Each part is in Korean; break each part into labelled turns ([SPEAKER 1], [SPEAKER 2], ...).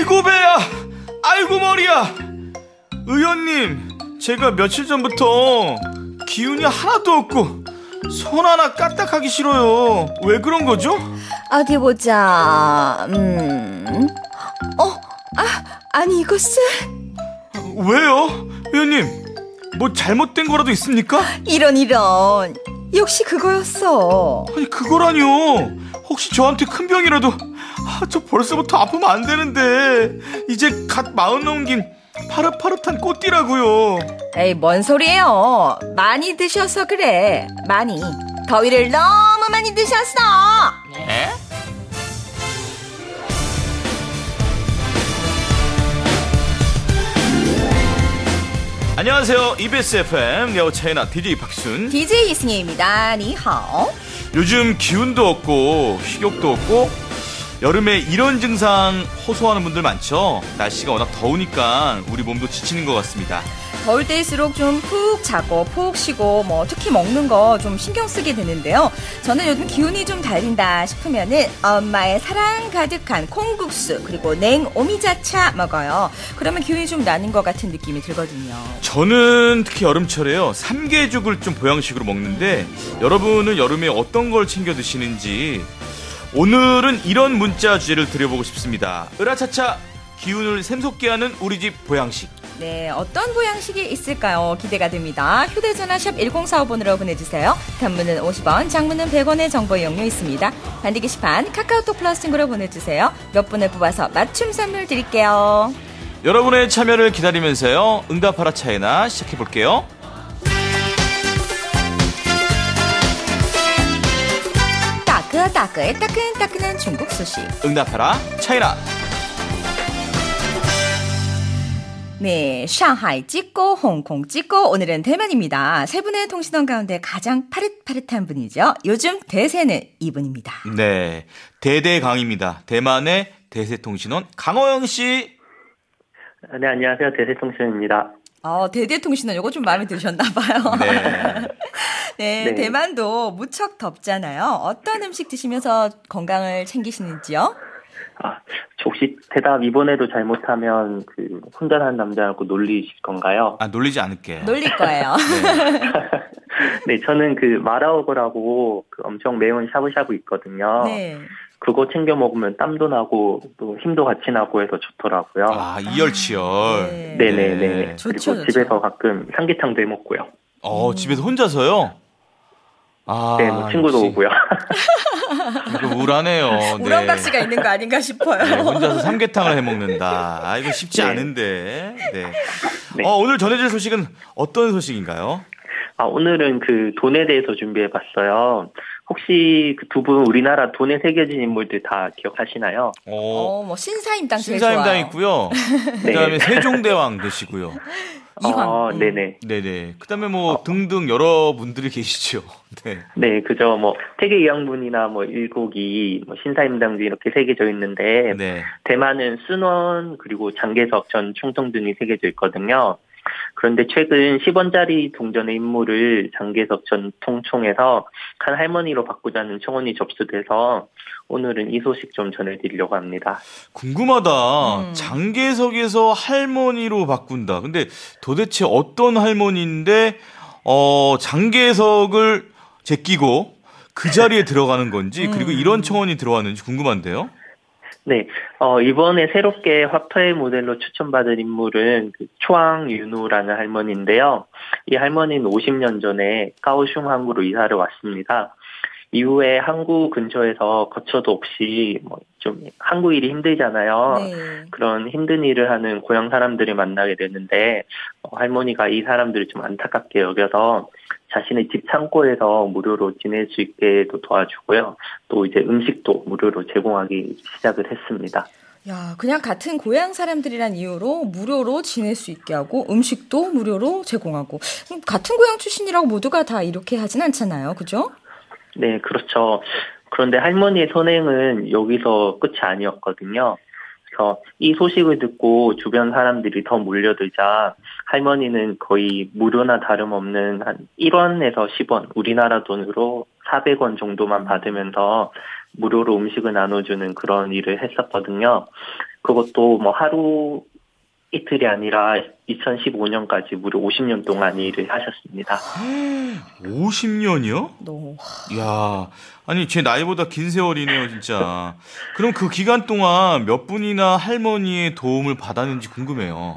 [SPEAKER 1] 아이고 배야, 아이고 머리야. 의원님, 제가 며칠 전부터 기운이 하나도 없고 손 하나 까딱하기 싫어요. 왜 그런 거죠?
[SPEAKER 2] 어디 보자. 아니 이것은?
[SPEAKER 1] 왜요? 의원님, 뭐 잘못된 거라도 있습니까?
[SPEAKER 2] 이런 역시 그거였어.
[SPEAKER 1] 아니 그거라뇨. 혹시 저한테 큰 병이라도. 저 벌써부터 아프면 안 되는데. 이제 갓 40 넘긴 파릇파릇한 꽃띠라고요.
[SPEAKER 2] 에이, 뭔 소리예요. 많이 드셔서 그래. 많이. 더위를 너무 많이 드셨어.
[SPEAKER 1] 네? 안녕하세요. EBS FM 여우 차이나 DJ 박순,
[SPEAKER 2] DJ 이승혜입니다. 니하오.
[SPEAKER 1] 요즘 기운도 없고 식욕도 없고 여름에 이런 증상 호소하는 분들 많죠. 날씨가 워낙 더우니까 우리 몸도 지치는 것 같습니다.
[SPEAKER 2] 더울 때일수록 좀 푹 자고 푹 쉬고 특히 먹는 거 좀 신경 쓰게 되는데요. 저는 요즘 기운이 좀 달린다 싶으면은 엄마의 사랑 가득한 콩국수 그리고 냉오미자차 먹어요. 그러면 기운이 좀 나는 것 같은 느낌이 들거든요.
[SPEAKER 1] 저는 특히 여름철에요, 삼계죽을 좀 보양식으로 먹는데 여러분은 여름에 어떤 걸 챙겨 드시는지 오늘은 이런 문자 주제를 드려보고 싶습니다. 으라차차, 기운을 샘솟게 하는 우리 집 보양식.
[SPEAKER 2] 네, 어떤 보양식이 있을까요? 기대가 됩니다. 휴대전화 샵 1045번으로 보내주세요. 단문은 50원, 장문은 100원의 정보 이용료 있습니다. 단디 게시판 카카오톡 플러스 친구로 보내주세요. 몇 분을 뽑아서 맞춤 선물 드릴게요.
[SPEAKER 1] 여러분의 참여를 기다리면서요, 응답하라 차이나 시작해볼게요.
[SPEAKER 2] 따끈따끈한 중국 소식.
[SPEAKER 1] 응답하라 차이나.
[SPEAKER 2] 네, 상하이 찍고 홍콩 찍고 오늘은 대만입니다. 세 분의 통신원 가운데 가장 파릇파릇한 분이죠. 요즘 대세는 이분입니다.
[SPEAKER 1] 네, 대대강입니다. 대만의 대세통신원 강호영 씨.
[SPEAKER 3] 네, 안녕하세요. 대세통신원입니다.
[SPEAKER 2] 대대통신원 요거 좀 마음에 드셨나 봐요.
[SPEAKER 1] 네.
[SPEAKER 2] 네, 대만도 무척 덥잖아요. 어떤 음식 드시면서 건강을 챙기시는지요?
[SPEAKER 3] 혹시 대답 이번에도 잘못하면 혼자라는 남자라고 놀리실 건가요?
[SPEAKER 1] 놀리지 않을게요.
[SPEAKER 2] 놀릴 거예요.
[SPEAKER 3] 네, 저는 마라오거라고 엄청 매운 샤브샤브 있거든요.
[SPEAKER 2] 네.
[SPEAKER 3] 그거 챙겨 먹으면 땀도 나고 또 힘도 같이 나고 해서 좋더라고요.
[SPEAKER 1] 이열치열.
[SPEAKER 3] 네네네.
[SPEAKER 2] 좋죠,
[SPEAKER 3] 그리고 집에서 가끔 삼계탕도 해 먹고요.
[SPEAKER 1] 집에서 혼자서요?
[SPEAKER 3] 네, 친구도
[SPEAKER 1] 역시.
[SPEAKER 3] 오고요.
[SPEAKER 1] 이거 우울하네요.
[SPEAKER 2] 우렁각시가 있는 거 아닌가 싶어요.
[SPEAKER 1] 네, 혼자서 삼계탕을 해 먹는다. 이거 쉽지
[SPEAKER 3] 네.
[SPEAKER 1] 않은데. 네.
[SPEAKER 3] 네.
[SPEAKER 1] 오늘 전해질 소식은 어떤 소식인가요?
[SPEAKER 3] 오늘은 돈에 대해서 준비해봤어요. 혹시 두 분 우리나라 돈에 새겨진 인물들 다 기억하시나요?
[SPEAKER 2] 신사임당 제일
[SPEAKER 1] 신사임당
[SPEAKER 2] 좋아요.
[SPEAKER 1] 있고요. 그다음에 세종대왕 되시고요.
[SPEAKER 2] 이황.
[SPEAKER 3] 네네.
[SPEAKER 1] 네네. 그다음에 등등 여러분들이 계시죠. 네.
[SPEAKER 3] 네, 그죠. 태계 이황분이나 일곡이 신사임당 이렇게 새겨져 있는데
[SPEAKER 1] 네.
[SPEAKER 3] 대만은 순원 그리고 장개석 전 총통 등이 새겨져 있거든요. 그런데 최근 10원짜리 동전의 인물을 장개석 전 통총에서 한 할머니로 바꾸자는 청원이 접수돼서 오늘은 이 소식 좀 전해드리려고 합니다.
[SPEAKER 1] 궁금하다. 장개석에서 할머니로 바꾼다. 근데 도대체 어떤 할머니인데 장개석을 제끼고 그 자리에 들어가는 건지 그리고 이런 청원이 들어왔는지 궁금한데요.
[SPEAKER 3] 네, 이번에 새롭게 화폐 모델로 추천받은 인물은 초항윤우라는 할머니인데요. 이 할머니는 50년 전에 까오슝 항구로 이사를 왔습니다. 이후에 항구 근처에서 거처도 없이 좀 항구 일이 힘들잖아요.
[SPEAKER 2] 네.
[SPEAKER 3] 그런 힘든 일을 하는 고향 사람들을 만나게 되는데 할머니가 이 사람들을 좀 안타깝게 여겨서 자신의 집 창고에서 무료로 지낼 수 있게도 도와주고요. 또 이제 음식도 무료로 제공하기 시작을 했습니다.
[SPEAKER 2] 야, 그냥 같은 고향 사람들이란 이유로 무료로 지낼 수 있게 하고 음식도 무료로 제공하고 같은 고향 출신이라고 모두가 다 이렇게 하진 않잖아요. 그죠?
[SPEAKER 3] 네, 그렇죠. 그런데 할머니의 선행은 여기서 끝이 아니었거든요. 그래서 이 소식을 듣고 주변 사람들이 더 몰려들자 할머니는 거의 무료나 다름없는 한 1원에서 10원, 우리나라 돈으로 400원 정도만 받으면서 무료로 음식을 나눠주는 그런 일을 했었거든요. 그것도 뭐 하루 이틀이 아니라 2015년까지 무려 50년 동안 일을 하셨습니다.
[SPEAKER 1] 50년이요?
[SPEAKER 2] 너.
[SPEAKER 1] 이야, 아니 제 나이보다 긴 세월이네요, 진짜. 그럼 그 기간 동안 몇 분이나 할머니의 도움을 받았는지 궁금해요.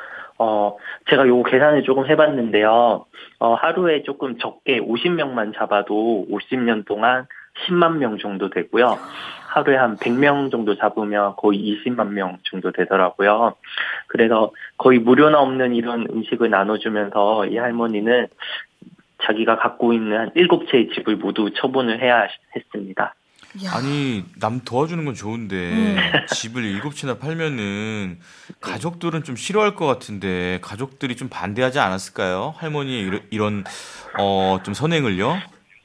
[SPEAKER 3] 제가 요 계산을 조금 해봤는데요. 하루에 조금 적게 50명만 잡아도 50년 동안 10만 명 정도 되고요. 하루에 한 100명 정도 잡으면 거의 20만 명 정도 되더라고요. 그래서 거의 무료나 없는 이런 음식을 나눠주면서 이 할머니는 자기가 갖고 있는 한 7채의 집을 모두 처분을 해야 했습니다.
[SPEAKER 2] 야.
[SPEAKER 1] 아니 남 도와주는 건 좋은데 집을 7채나 팔면은 가족들은 좀 싫어할 것 같은데 가족들이 좀 반대하지 않았을까요? 할머니의 이런 좀 선행을요?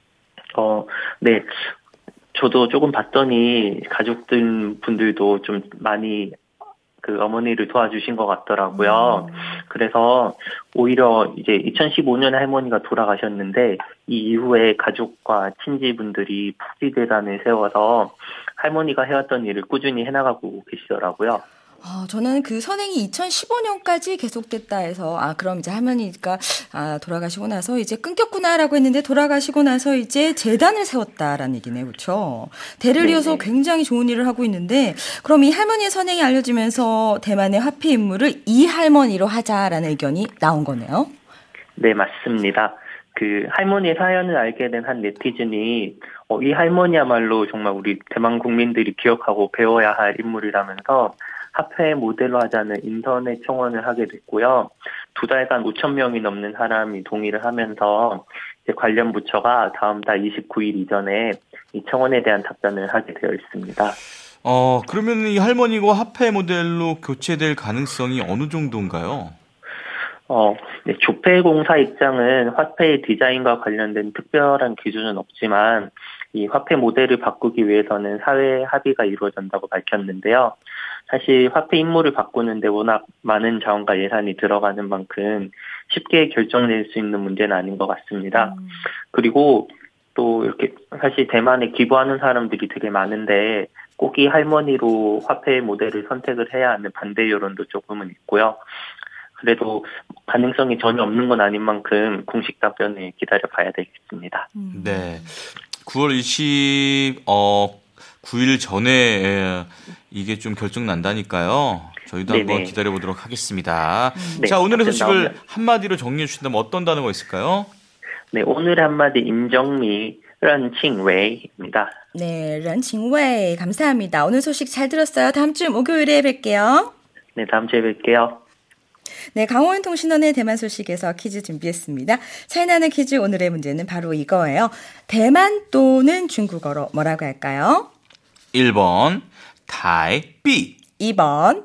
[SPEAKER 3] 네. 저도 조금 봤더니 가족들 분들도 좀 많이 그 어머니를 도와주신 것 같더라고요. 그래서 오히려 이제 2015년에 할머니가 돌아가셨는데 이 이후에 가족과 친지분들이 복지대단을 세워서 할머니가 해왔던 일을 꾸준히 해나가고 계시더라고요.
[SPEAKER 2] 저는 그 선행이 2015년까지 계속됐다 해서 그럼 이제 할머니가 돌아가시고 나서 이제 끊겼구나라고 했는데 돌아가시고 나서 이제 재단을 세웠다라는 얘기네요. 그렇죠? 대를 이어서 굉장히 좋은 일을 하고 있는데 그럼 이 할머니의 선행이 알려지면서 대만의 화폐 임무를 이 할머니로 하자라는 의견이 나온 거네요.
[SPEAKER 3] 네, 맞습니다. 그 할머니의 사연을 알게 된 한 네티즌이 이 할머니야말로 정말 우리 대만 국민들이 기억하고 배워야 할 인물이라면서 화폐 모델로 하자는 인터넷 청원을 하게 됐고요. 2달간 5천 명이 넘는 사람이 동의를 하면서 이제 관련 부처가 다음 달 29일 이전에 이 청원에 대한 답변을 하게 되어 있습니다.
[SPEAKER 1] 그러면 이 할머니가 화폐 모델로 교체될 가능성이 어느 정도인가요?
[SPEAKER 3] 네, 조폐공사 입장은 화폐의 디자인과 관련된 특별한 기준은 없지만 이 화폐 모델을 바꾸기 위해서는 사회 합의가 이루어진다고 밝혔는데요. 사실 화폐 임무를 바꾸는데 워낙 많은 자원과 예산이 들어가는 만큼 쉽게 결정낼 수 있는 문제는 아닌 것 같습니다. 그리고 또 이렇게 사실 대만에 기부하는 사람들이 되게 많은데 꼭 이 할머니로 화폐 모델을 선택을 해야 하는 반대 여론도 조금은 있고요. 그래도 가능성이 전혀 없는 건 아닌 만큼 공식 답변을 기다려봐야 되겠습니다.
[SPEAKER 1] 네, 9월 29일 전에 이게 좀 결정 난다니까요. 저희도
[SPEAKER 3] 네네.
[SPEAKER 1] 한번 기다려보도록 하겠습니다.
[SPEAKER 3] 네,
[SPEAKER 1] 자, 오늘의 소식을
[SPEAKER 3] 나오면.
[SPEAKER 1] 한마디로 정리해 주신다면 어떤 단어가 있을까요?
[SPEAKER 3] 네, 오늘의 한마디 임정미, 런칭웨이입니다.
[SPEAKER 2] 네, 런칭웨이 감사합니다. 오늘 소식 잘 들었어요. 다음 주 목요일에 뵐게요.
[SPEAKER 3] 네, 다음 주에 뵐게요.
[SPEAKER 2] 네, 강원 통신원의 대만 소식에서 퀴즈 준비했습니다. 차이나는 퀴즈 오늘의 문제는 바로 이거예요. 대만 또는 중국어로 뭐라고 할까요?
[SPEAKER 1] 1번 타이비.
[SPEAKER 2] 2번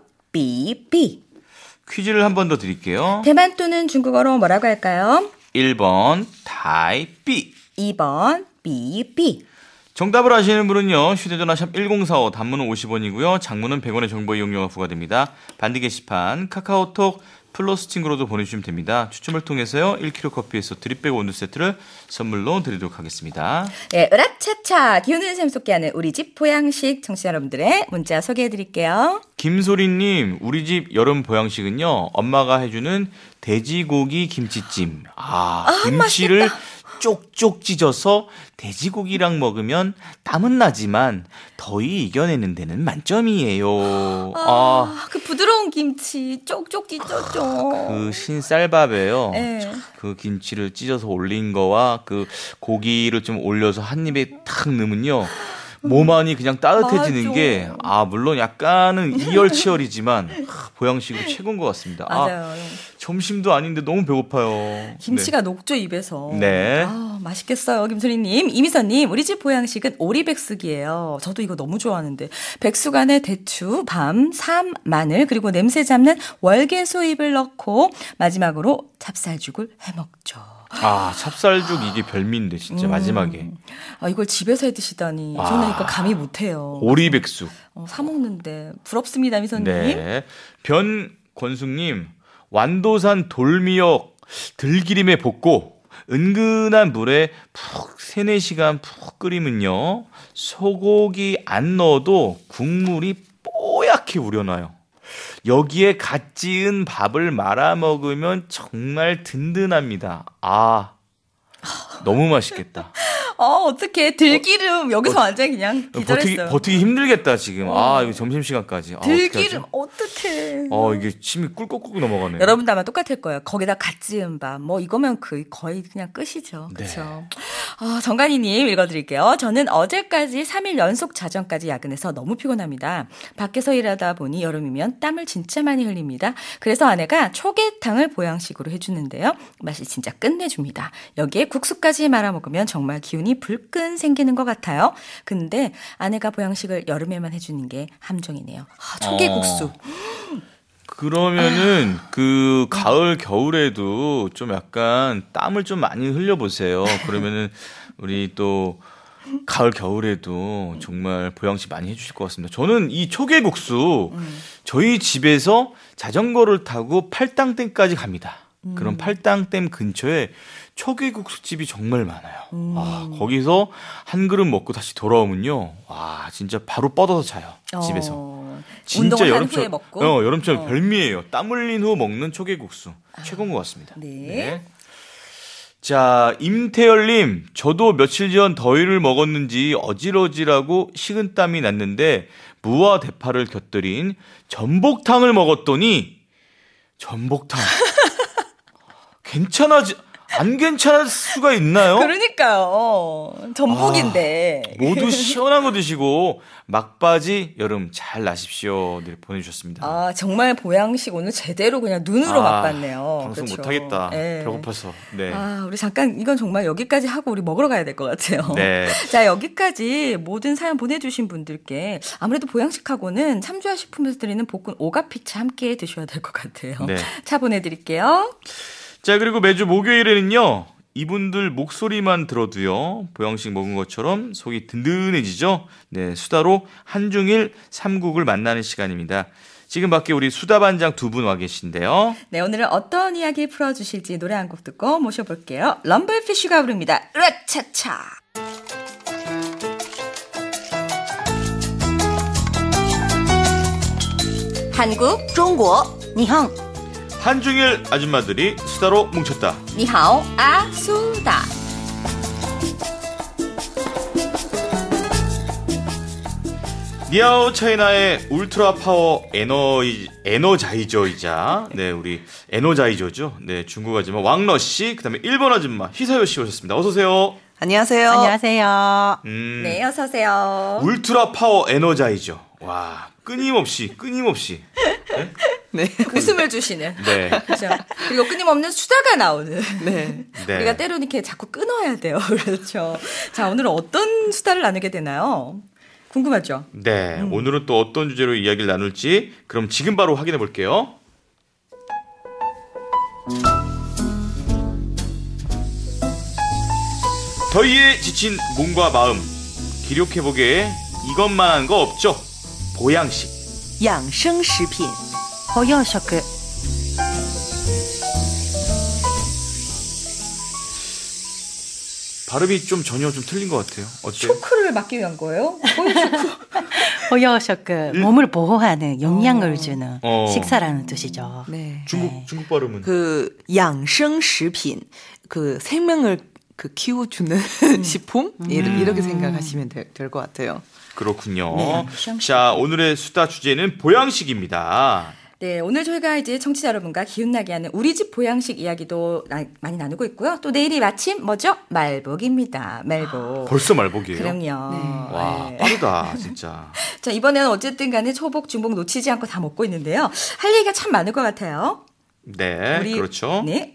[SPEAKER 2] 삐삐.
[SPEAKER 1] 퀴즈를 한 번 더 드릴게요.
[SPEAKER 2] 대만 또는 중국어로 뭐라고 할까요?
[SPEAKER 1] 1번 타이비.
[SPEAKER 2] 2번 삐삐.
[SPEAKER 1] 정답을 아시는 분은요. 휴대전화 샵 1045 단문은 50원이고요. 장문은 100원의 정보 이용료가 부과됩니다. 반디 게시판 카카오톡 플러스 친구로도 보내주시면 됩니다. 추첨을 통해서요. 1kg 커피에서 드립백 원두 세트를 선물로 드리도록 하겠습니다.
[SPEAKER 2] 네, 으라차차 기운을 샘솟게 하는 우리 집 보양식 청취자 여러분들의 문자 소개해드릴게요.
[SPEAKER 1] 김소리님, 우리 집 여름 보양식은요. 엄마가 해주는 돼지고기 김치찜. 김치를
[SPEAKER 2] 맛있겠다.
[SPEAKER 1] 쪽쪽 찢어서 돼지고기랑 먹으면 땀은 나지만 더위 이겨내는 데는 만점이에요.
[SPEAKER 2] 그 부드러운 김치 쪽쪽 찢어져.
[SPEAKER 1] 그 신쌀밥에요.
[SPEAKER 2] 네.
[SPEAKER 1] 그 김치를 찢어서 올린 거와 그 고기를 좀 올려서 한 입에 탁 넣으면요. 몸 안이 그냥 따뜻해지는
[SPEAKER 2] 맞아.
[SPEAKER 1] 게 물론 약간은 이열치열이지만 보양식으로 최고인 것 같습니다.
[SPEAKER 2] 맞아요.
[SPEAKER 1] 점심도 아닌데 너무 배고파요.
[SPEAKER 2] 김치가 녹죠 입에서.
[SPEAKER 1] 네.
[SPEAKER 2] 맛있겠어요, 김소리님. 이미선님, 우리 집 보양식은 오리백숙이에요. 저도 이거 너무 좋아하는데 백숙 안에 대추, 밤, 삼, 마늘 그리고 냄새 잡는 월계수잎을 넣고 마지막으로 찹쌀죽을 해먹죠.
[SPEAKER 1] 찹쌀죽 이게 별미인데 진짜 마지막에.
[SPEAKER 2] 이걸 집에서 해 드시다니. 저는 이거 감히 못해요.
[SPEAKER 1] 오리백숙.
[SPEAKER 2] 사 먹는데 부럽습니다, 미선님.
[SPEAKER 1] 네. 변권숙님, 완도산 돌미역 들기름에 볶고 은근한 물에 푹 3-4시간 푹 끓이면요. 소고기 안 넣어도 국물이 뽀얗게 이렇게 우려놔요. 여기에 갓 지은 밥을 말아 먹으면 정말 든든합니다. 너무 맛있겠다.
[SPEAKER 2] 어떡해. 들기름 여기서 완전히 그냥 기절했어요.
[SPEAKER 1] 버티기 힘들겠다 지금. 이거 점심시간까지.
[SPEAKER 2] 들기름 어떡해.
[SPEAKER 1] 이게 침이 꿀꺽꿀꺽 넘어가네요.
[SPEAKER 2] 여러분도 아마 똑같을 거예요. 거기다 갓 지은 밥. 이거면 거의 그냥 끝이죠. 그렇죠.
[SPEAKER 1] 네.
[SPEAKER 2] 정관이님 읽어드릴게요. 저는 어제까지 3일 연속 자정까지 야근해서 너무 피곤합니다. 밖에서 일하다 보니 여름이면 땀을 진짜 많이 흘립니다. 그래서 아내가 초계탕을 보양식으로 해주는데요. 맛이 진짜 끝내줍니다. 여기에 국수까지 말아 먹으면 정말 기운이 불끈 생기는 것 같아요. 근데 아내가 보양식을 여름에만 해주는 게 함정이네요. 초계국수.
[SPEAKER 1] 그러면은 그 가을 겨울에도 좀 약간 땀을 좀 많이 흘려보세요. 그러면은 우리 또 가을 겨울에도 정말 보양식 많이 해주실 것 같습니다. 저는 이 초계국수 저희 집에서 자전거를 타고 팔당댐까지 갑니다. 그럼 팔당댐 근처에 초계국수집이 정말 많아요. 거기서 한 그릇 먹고 다시 돌아오면요. 진짜 바로 뻗어서 자요. 집에서. 진짜
[SPEAKER 2] 여름철 먹고.
[SPEAKER 1] 여름철 별미예요. 땀 흘린 후 먹는 초계국수. 최고인 것 같습니다.
[SPEAKER 2] 네.
[SPEAKER 1] 자, 임태열님, 저도 며칠 전 더위를 먹었는지 어질어질하고 식은땀이 났는데 무와 대파를 곁들인 전복탕을 먹었더니 전복탕 안 괜찮을 수가 있나요?
[SPEAKER 2] 그러니까요. 전복인데.
[SPEAKER 1] 모두 시원한 거 드시고 막바지 여름 잘 나십시오. 네, 보내주셨습니다.
[SPEAKER 2] 정말 보양식 오늘 제대로 그냥 눈으로 맛봤네요.
[SPEAKER 1] 방송
[SPEAKER 2] 그렇죠.
[SPEAKER 1] 못하겠다.
[SPEAKER 2] 네.
[SPEAKER 1] 배고파서. 네.
[SPEAKER 2] 우리 잠깐 이건 정말 여기까지 하고 우리 먹으러 가야 될 것 같아요.
[SPEAKER 1] 네.
[SPEAKER 2] 자, 여기까지 모든 사연 보내주신 분들께 아무래도 보양식하고는 참조하 식품에서 드리는 볶은 오가피차 함께 드셔야 될 것 같아요.
[SPEAKER 1] 네.
[SPEAKER 2] 차 보내드릴게요.
[SPEAKER 1] 자, 그리고 매주 목요일에는요, 이분들 목소리만 들어도요, 보양식 먹은 것처럼 속이 든든해지죠? 네, 수다로 한중일 삼국을 만나는 시간입니다. 지금 밖에 우리 수다반장 두 분 와 계신데요.
[SPEAKER 2] 네, 오늘은 어떤 이야기 풀어주실지 노래 한 곡 듣고 모셔볼게요. 럼블피쉬가 부릅니다. 으라차차. 한국, 중국, 니항.
[SPEAKER 1] 한중일 아줌마들이 수다로 뭉쳤다.
[SPEAKER 2] 니하오, 아수다.
[SPEAKER 1] 니아오 차이나의 울트라 파워 에너자이저이자, 네, 우리 에너자이저죠. 네, 중국 아줌마 왕러 씨, 그 다음에 일본 아줌마 희사요 씨 오셨습니다. 어서오세요.
[SPEAKER 4] 안녕하세요.
[SPEAKER 5] 안녕하세요.
[SPEAKER 2] 네, 어서오세요.
[SPEAKER 1] 울트라 파워 에너자이저. 와, 끊임없이.
[SPEAKER 4] 네.
[SPEAKER 2] 웃음을 주시는.
[SPEAKER 1] 네.
[SPEAKER 2] 그렇죠. 그리고 끊임없는 수다가 나오는.
[SPEAKER 4] 네.
[SPEAKER 1] 네.
[SPEAKER 2] 우리가 때로는 이렇게 자꾸 끊어야 돼요. 그렇죠. 자, 오늘은 어떤 수다를 나누게 되나요? 궁금하죠?
[SPEAKER 1] 네, 오늘은 또 어떤 주제로 이야기를 나눌지 그럼 지금 바로 확인해 볼게요. 더위에 지친 몸과 마음 기력회복에 이것만한 거 없죠? 보양식.
[SPEAKER 4] 养生食品
[SPEAKER 5] 보양식.
[SPEAKER 1] 발음이 좀 전혀 좀 틀린 것 같아요. 어때요?
[SPEAKER 2] 초크를 막기 위한 거예요?
[SPEAKER 5] 보양식. 몸을 보호하는 영양을 주는 식사라는 뜻이죠.
[SPEAKER 4] 네.
[SPEAKER 1] 중국 발음은
[SPEAKER 4] 그养生食品 그 생명을 그 키워주는 식품 이렇게 생각하시면 될 것 같아요.
[SPEAKER 1] 그렇군요.
[SPEAKER 2] 네.
[SPEAKER 1] 자, 오늘의 수다 주제는 보양식입니다.
[SPEAKER 2] 네, 오늘 저희가 이제 청취자 여러분과 기운나게 하는 우리 집 보양식 이야기도 많이 나누고 있고요. 또 내일이 마침 뭐죠? 말복입니다. 말복.
[SPEAKER 1] 벌써 말복이에요?
[SPEAKER 2] 그럼요.
[SPEAKER 1] 와,
[SPEAKER 2] 네.
[SPEAKER 1] 빠르다 진짜.
[SPEAKER 2] 자, 이번에는 어쨌든 간에 초복, 중복 놓치지 않고 다 먹고 있는데요. 할 얘기가 참 많을 것 같아요.
[SPEAKER 1] 네, 그렇죠.
[SPEAKER 2] 네.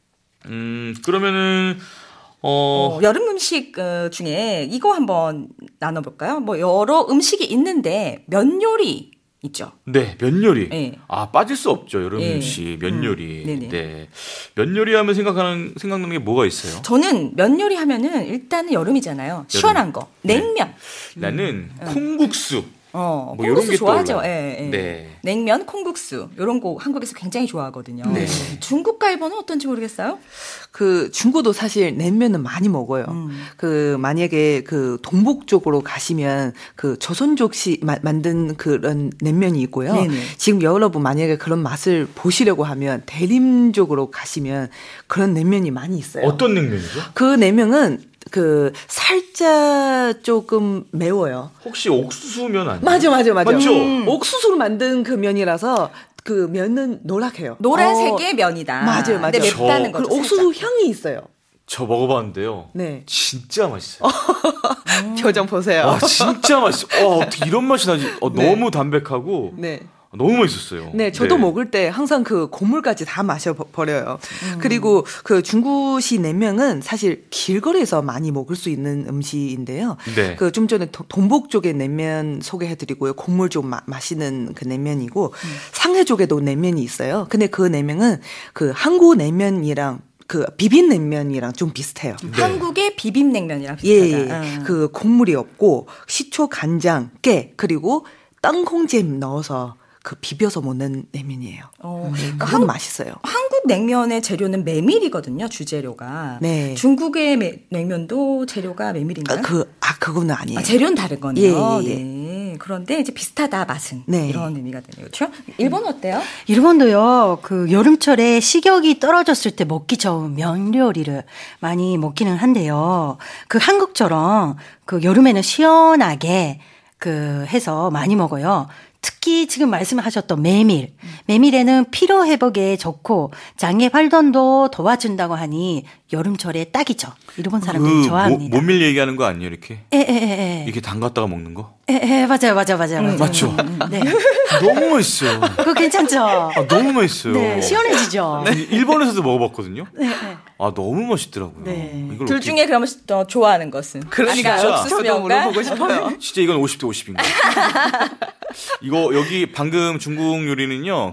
[SPEAKER 1] 그러면은
[SPEAKER 2] 여름 음식 중에 이거 한번 나눠볼까요? 뭐 여러 음식이 있는데 면 요리 있죠.
[SPEAKER 1] 네, 면 요리.
[SPEAKER 2] 네.
[SPEAKER 1] 아, 빠질 수 없죠. 여름
[SPEAKER 2] 네.
[SPEAKER 1] 음식, 면 요리.
[SPEAKER 2] 네네.
[SPEAKER 1] 네. 면 요리 하면 생각나는 게 뭐가 있어요?
[SPEAKER 2] 저는 면 요리 하면은 일단은 여름이잖아요. 시원한 거. 냉면.
[SPEAKER 1] 나는 콩국수. 뭐
[SPEAKER 2] 콩국수
[SPEAKER 1] 이런 게
[SPEAKER 2] 좋아하죠.
[SPEAKER 1] 떠올라요.
[SPEAKER 2] 예, 예.
[SPEAKER 1] 네.
[SPEAKER 2] 냉면, 콩국수 이런 거 한국에서 굉장히 좋아하거든요.
[SPEAKER 1] 네.
[SPEAKER 2] 중국과 일본은 어떤지 모르겠어요.
[SPEAKER 4] 그 중국도 사실 냉면은 많이 먹어요. 그 만약에 그 동북 쪽으로 가시면 그 조선족시 만든 그런 냉면이 있고요.
[SPEAKER 2] 네네.
[SPEAKER 4] 지금 여러분 만약에 그런 맛을 보시려고 하면 대림 쪽으로 가시면 그런 냉면이 많이 있어요.
[SPEAKER 1] 어떤 냉면이죠?
[SPEAKER 4] 그 냉면은 그 살짝 조금 매워요.
[SPEAKER 1] 혹시 옥수수면 아니에요?
[SPEAKER 4] 맞아.
[SPEAKER 1] 맞죠?
[SPEAKER 4] 옥수수로 만든 그 면이라서 그 면은 노랗게요.
[SPEAKER 2] 노란색의 면이다.
[SPEAKER 4] 맞아요.
[SPEAKER 2] 근데 맵다는
[SPEAKER 4] 그
[SPEAKER 2] 거죠.
[SPEAKER 4] 옥수수
[SPEAKER 2] 살짝.
[SPEAKER 4] 향이 있어요.
[SPEAKER 1] 저 먹어봤는데요.
[SPEAKER 4] 네.
[SPEAKER 1] 진짜 맛있어요.
[SPEAKER 4] 표정 보세요.
[SPEAKER 1] 와, 진짜 맛있어. 어떻게 이런 맛이 나지?
[SPEAKER 4] 네.
[SPEAKER 1] 너무 담백하고
[SPEAKER 4] 네.
[SPEAKER 1] 너무 맛있었어요.
[SPEAKER 4] 네, 저도 먹을 때 항상 그 고물까지 다 마셔버려요. 그리고 그 중국식 냉면은 사실 길거리에서 많이 먹을 수 있는 음식인데요.
[SPEAKER 1] 네.
[SPEAKER 4] 그 좀 전에 동북 쪽의 냉면 소개해드리고요. 국물 좀 마시는 그 냉면이고 상해 쪽에도 냉면이 있어요. 근데 그 냉면은 그 한국 냉면이랑 그 비빔냉면이랑 좀 비슷해요.
[SPEAKER 1] 네.
[SPEAKER 2] 한국의 비빔냉면이랑
[SPEAKER 4] 예,
[SPEAKER 2] 비슷하다.
[SPEAKER 4] 그 국물이 없고 시초, 간장, 깨 그리고 땅콩잼 넣어서 그 비벼서 먹는 냉면이에요. 그건 맛있어요.
[SPEAKER 2] 한국 냉면의 재료는 메밀이거든요. 주재료가.
[SPEAKER 4] 네.
[SPEAKER 2] 중국의 냉면도 재료가 메밀인가요?
[SPEAKER 4] 그거는 아니에요.
[SPEAKER 2] 재료는 다른 거네요.
[SPEAKER 4] 예.
[SPEAKER 2] 네. 그런데 이제 비슷하다 맛은
[SPEAKER 4] 네.
[SPEAKER 2] 이런 의미가 되네요. 그렇죠? 일본 어때요?
[SPEAKER 5] 일본도요, 그 여름철에 식욕이 떨어졌을 때 먹기 좋은 면 요리를 많이 먹기는 한데요. 그 한국처럼 그 여름에는 시원하게 그 해서 많이 먹어요. 특히 지금 말씀하셨던 메밀. 메밀에는 피로 회복에 좋고 장애 발전도 도와준다고 하니 여름철에 딱이죠. 일본 사람들이 좋아합니다.
[SPEAKER 1] 모밀 얘기하는 거 아니에요, 이렇게?
[SPEAKER 5] 예.
[SPEAKER 1] 이렇게 담갔다가 먹는 거?
[SPEAKER 5] 맞아요.
[SPEAKER 1] 맞죠?
[SPEAKER 5] 네.
[SPEAKER 1] 너무 맛있어요.
[SPEAKER 5] 그거 괜찮죠?
[SPEAKER 1] 너무 맛있어요.
[SPEAKER 5] 네, 시원해지죠.
[SPEAKER 1] 일본에서도 먹어봤거든요.
[SPEAKER 5] 네.
[SPEAKER 1] 너무 맛있더라고요.
[SPEAKER 5] 네.
[SPEAKER 1] 이걸
[SPEAKER 2] 둘
[SPEAKER 1] 어떻게-
[SPEAKER 2] 중에 그러면 더 좋아하는 것은?
[SPEAKER 4] 그러니까
[SPEAKER 1] 진짜.
[SPEAKER 4] 저도 물어보고 싶어요.
[SPEAKER 1] 진짜 이건 50대 50인 거예요. 이거 여기 방금 중국 요리는요.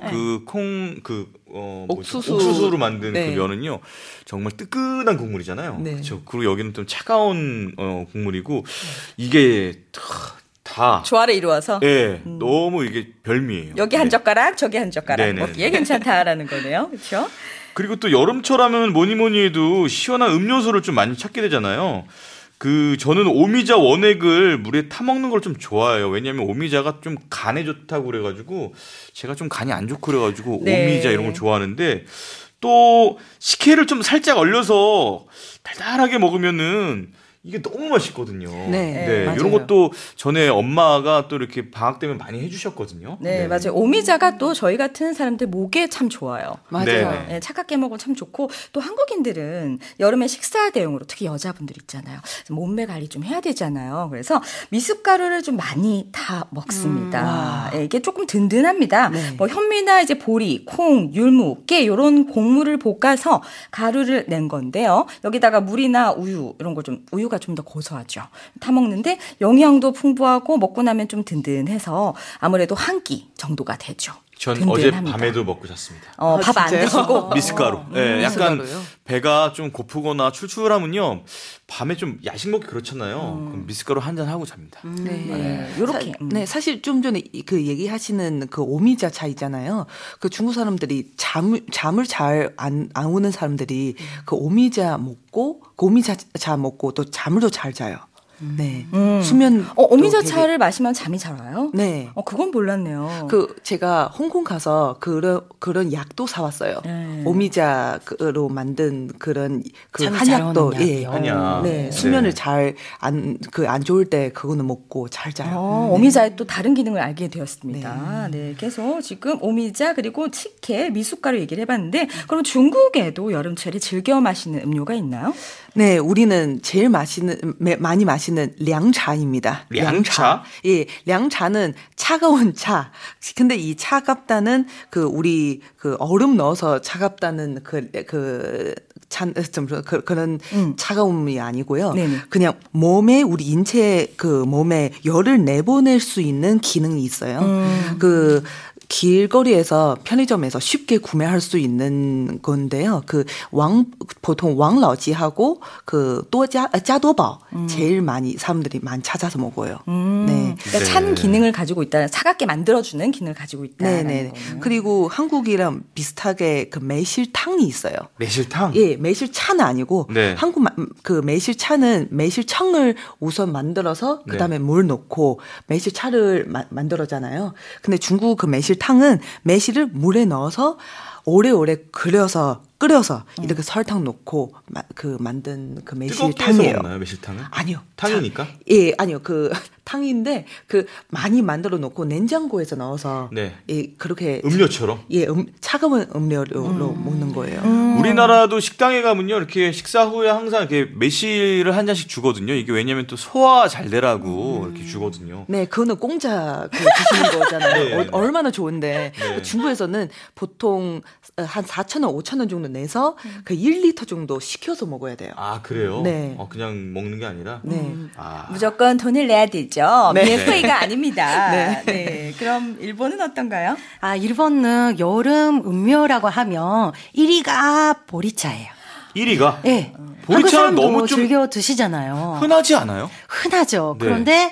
[SPEAKER 1] 옥수수로 만든
[SPEAKER 4] 네.
[SPEAKER 1] 그 면은요. 정말 뜨끈한 국물이잖아요.
[SPEAKER 4] 네.
[SPEAKER 1] 그렇죠. 그리고 여기는 좀 차가운 국물이고 이게 다
[SPEAKER 2] 조화를 이루어서
[SPEAKER 1] 예, 너무 이게 별미예요.
[SPEAKER 2] 여기 한
[SPEAKER 1] 네.
[SPEAKER 2] 젓가락 저기 한 젓가락
[SPEAKER 1] 네네네.
[SPEAKER 2] 먹기에 괜찮다라는 거네요. 그렇죠?
[SPEAKER 1] 그리고 또 여름철 하면 뭐니 해도 시원한 음료수를 좀 많이 찾게 되잖아요. 저는 오미자 원액을 물에 타 먹는 걸 좀 좋아해요. 왜냐하면 오미자가 좀 간에 좋다고 그래가지고 제가 좀 간이 안 좋고 그래가지고
[SPEAKER 2] 네.
[SPEAKER 1] 오미자 이런 걸 좋아하는데 또 식혜를 좀 살짝 얼려서 달달하게 먹으면은 이게 너무 맛있거든요.
[SPEAKER 4] 네, 맞아요.
[SPEAKER 1] 이런 것도 전에 엄마가 또 이렇게 방학 때면 많이 해주셨거든요.
[SPEAKER 2] 네, 맞아요. 오미자가 또 저희 같은 사람들 목에 참 좋아요.
[SPEAKER 4] 맞아요.
[SPEAKER 1] 네.
[SPEAKER 2] 네, 차갑게 먹으면 참 좋고 또 한국인들은 여름에 식사 대용으로 특히 여자분들 있잖아요. 몸매 관리 좀 해야 되잖아요. 그래서 미숫가루를 좀 많이 다 먹습니다. 네, 이게 조금 든든합니다.
[SPEAKER 4] 네.
[SPEAKER 2] 뭐 현미나 이제 보리, 콩, 율무, 깨 이런 곡물을 볶아서 가루를 낸 건데요. 여기다가 물이나 우유 이런 걸 좀 우유가 좀 더 고소하죠. 타 먹는데 영양도 풍부하고 먹고 나면 좀 든든해서 아무래도 한 끼 정도가 되죠.
[SPEAKER 1] 전
[SPEAKER 2] 든든합니다.
[SPEAKER 1] 어제 밤에도 먹고 잤습니다.
[SPEAKER 2] 밥 안
[SPEAKER 4] 진짜요?
[SPEAKER 2] 드시고
[SPEAKER 1] 미숫가루. 예, 약간
[SPEAKER 4] 미숫가루요?
[SPEAKER 1] 배가 좀 고프거나 출출하면요. 밤에 좀 야식 먹기 그렇잖아요. 그럼 미숫가루 한 잔 하고 잡니다.
[SPEAKER 2] 네, 요렇게.
[SPEAKER 4] 네, 사실 좀 전에 그 얘기하시는 그 오미자 차 있잖아요. 그 중국 사람들이 잠을 잘 안 오는 사람들이 그 오미자 먹고 그 오미자 차 먹고 또 잠을 더 잘 자요. 네. 수면
[SPEAKER 2] 오미자 차를 마시면 잠이 잘 와요?
[SPEAKER 4] 네.
[SPEAKER 2] 그건 몰랐네요.
[SPEAKER 4] 제가 홍콩 가서 그런 약도 사왔어요. 오미자로 만든 그런 그
[SPEAKER 5] 잠이 잘
[SPEAKER 4] 한약도
[SPEAKER 5] 오는 약이요?
[SPEAKER 1] 한약.
[SPEAKER 4] 네, 수면을 잘 안 좋을 때 그거는 먹고 잘 자요.
[SPEAKER 2] 오미자의 또 다른 기능을 알게 되었습니다. 네. 그래서 지금 오미자 그리고 식혜, 미숫가루 얘기를 해봤는데 그럼 중국에도 여름철에 즐겨 마시는 음료가 있나요?
[SPEAKER 4] 네, 우리는 제일 많이 마시는 량차입니다.
[SPEAKER 1] 량차?
[SPEAKER 4] 예, 량차는 차가운 차. 근데 이 차갑다는 우리 얼음 넣어서 차갑다는 그런 차가움이 아니고요.
[SPEAKER 2] 네네.
[SPEAKER 4] 그냥 우리 인체 몸에 열을 내보낼 수 있는 기능이 있어요. 길거리에서 편의점에서 쉽게 구매할 수 있는 건데요. 보통 왕라지하고 짜도바 제일 사람들이 많이 찾아서 먹어요. 네.
[SPEAKER 2] 그러니까 찬 기능을 가지고 있다는, 차갑게 만들어주는 기능을 가지고 있다는
[SPEAKER 4] 네네.
[SPEAKER 2] 거군요.
[SPEAKER 4] 그리고 한국이랑 비슷하게 그 매실탕이 있어요.
[SPEAKER 1] 매실탕?
[SPEAKER 4] 예, 매실차는 아니고
[SPEAKER 1] 네.
[SPEAKER 4] 한국 그 매실차는 매실청을 우선 만들어서 그다음에 물 넣고 매실차를 만들어잖아요. 근데 중국 그 매실탕은 매실을 물에 넣어서 오래오래 끓여서 이렇게 설탕 넣고 만든 그
[SPEAKER 1] 뜨겁게 해서
[SPEAKER 4] 매실탕이에요.
[SPEAKER 1] 먹나요, 매실탕은?
[SPEAKER 4] 아니요.
[SPEAKER 1] 탕이니까?
[SPEAKER 4] 예, 아니요. 그 탕인데 많이 만들어 놓고 냉장고에서 넣어서
[SPEAKER 1] 네.
[SPEAKER 4] 예, 그렇게
[SPEAKER 1] 음료처럼?
[SPEAKER 4] 예, 차가운 음료로 먹는 거예요.
[SPEAKER 1] 우리나라도 식당에 가면요, 이렇게 식사 후에 항상 이렇게 매실을 한 잔씩 주거든요. 이게 왜냐면 또 소화 잘 되라고 이렇게 주거든요.
[SPEAKER 4] 네, 그거는 공짜 드시는 거잖아요.
[SPEAKER 1] 네.
[SPEAKER 4] 얼마나 좋은데.
[SPEAKER 1] 네.
[SPEAKER 4] 중국에서는 보통 한 4,000원, 5,000원 정도 내서 그 1리터 정도 시켜서 먹어야 돼요.
[SPEAKER 1] 아, 그래요?
[SPEAKER 4] 네.
[SPEAKER 1] 그냥 먹는 게 아니라?
[SPEAKER 4] 네.
[SPEAKER 1] 아.
[SPEAKER 2] 무조건 돈을 내야 되죠.
[SPEAKER 4] 네.
[SPEAKER 2] 免费가 아닙니다.
[SPEAKER 4] 네.
[SPEAKER 2] 네. 그럼 일본은 어떤가요?
[SPEAKER 5] 일본은 여름 음료라고 하면 1위가 보리차예요.
[SPEAKER 1] 1위가?
[SPEAKER 5] 네. 한국
[SPEAKER 1] 보리차는
[SPEAKER 5] 사람도
[SPEAKER 1] 너무 좀
[SPEAKER 5] 즐겨 드시잖아요.
[SPEAKER 1] 흔하지 않아요?
[SPEAKER 5] 흔하죠.
[SPEAKER 1] 네.
[SPEAKER 5] 그런데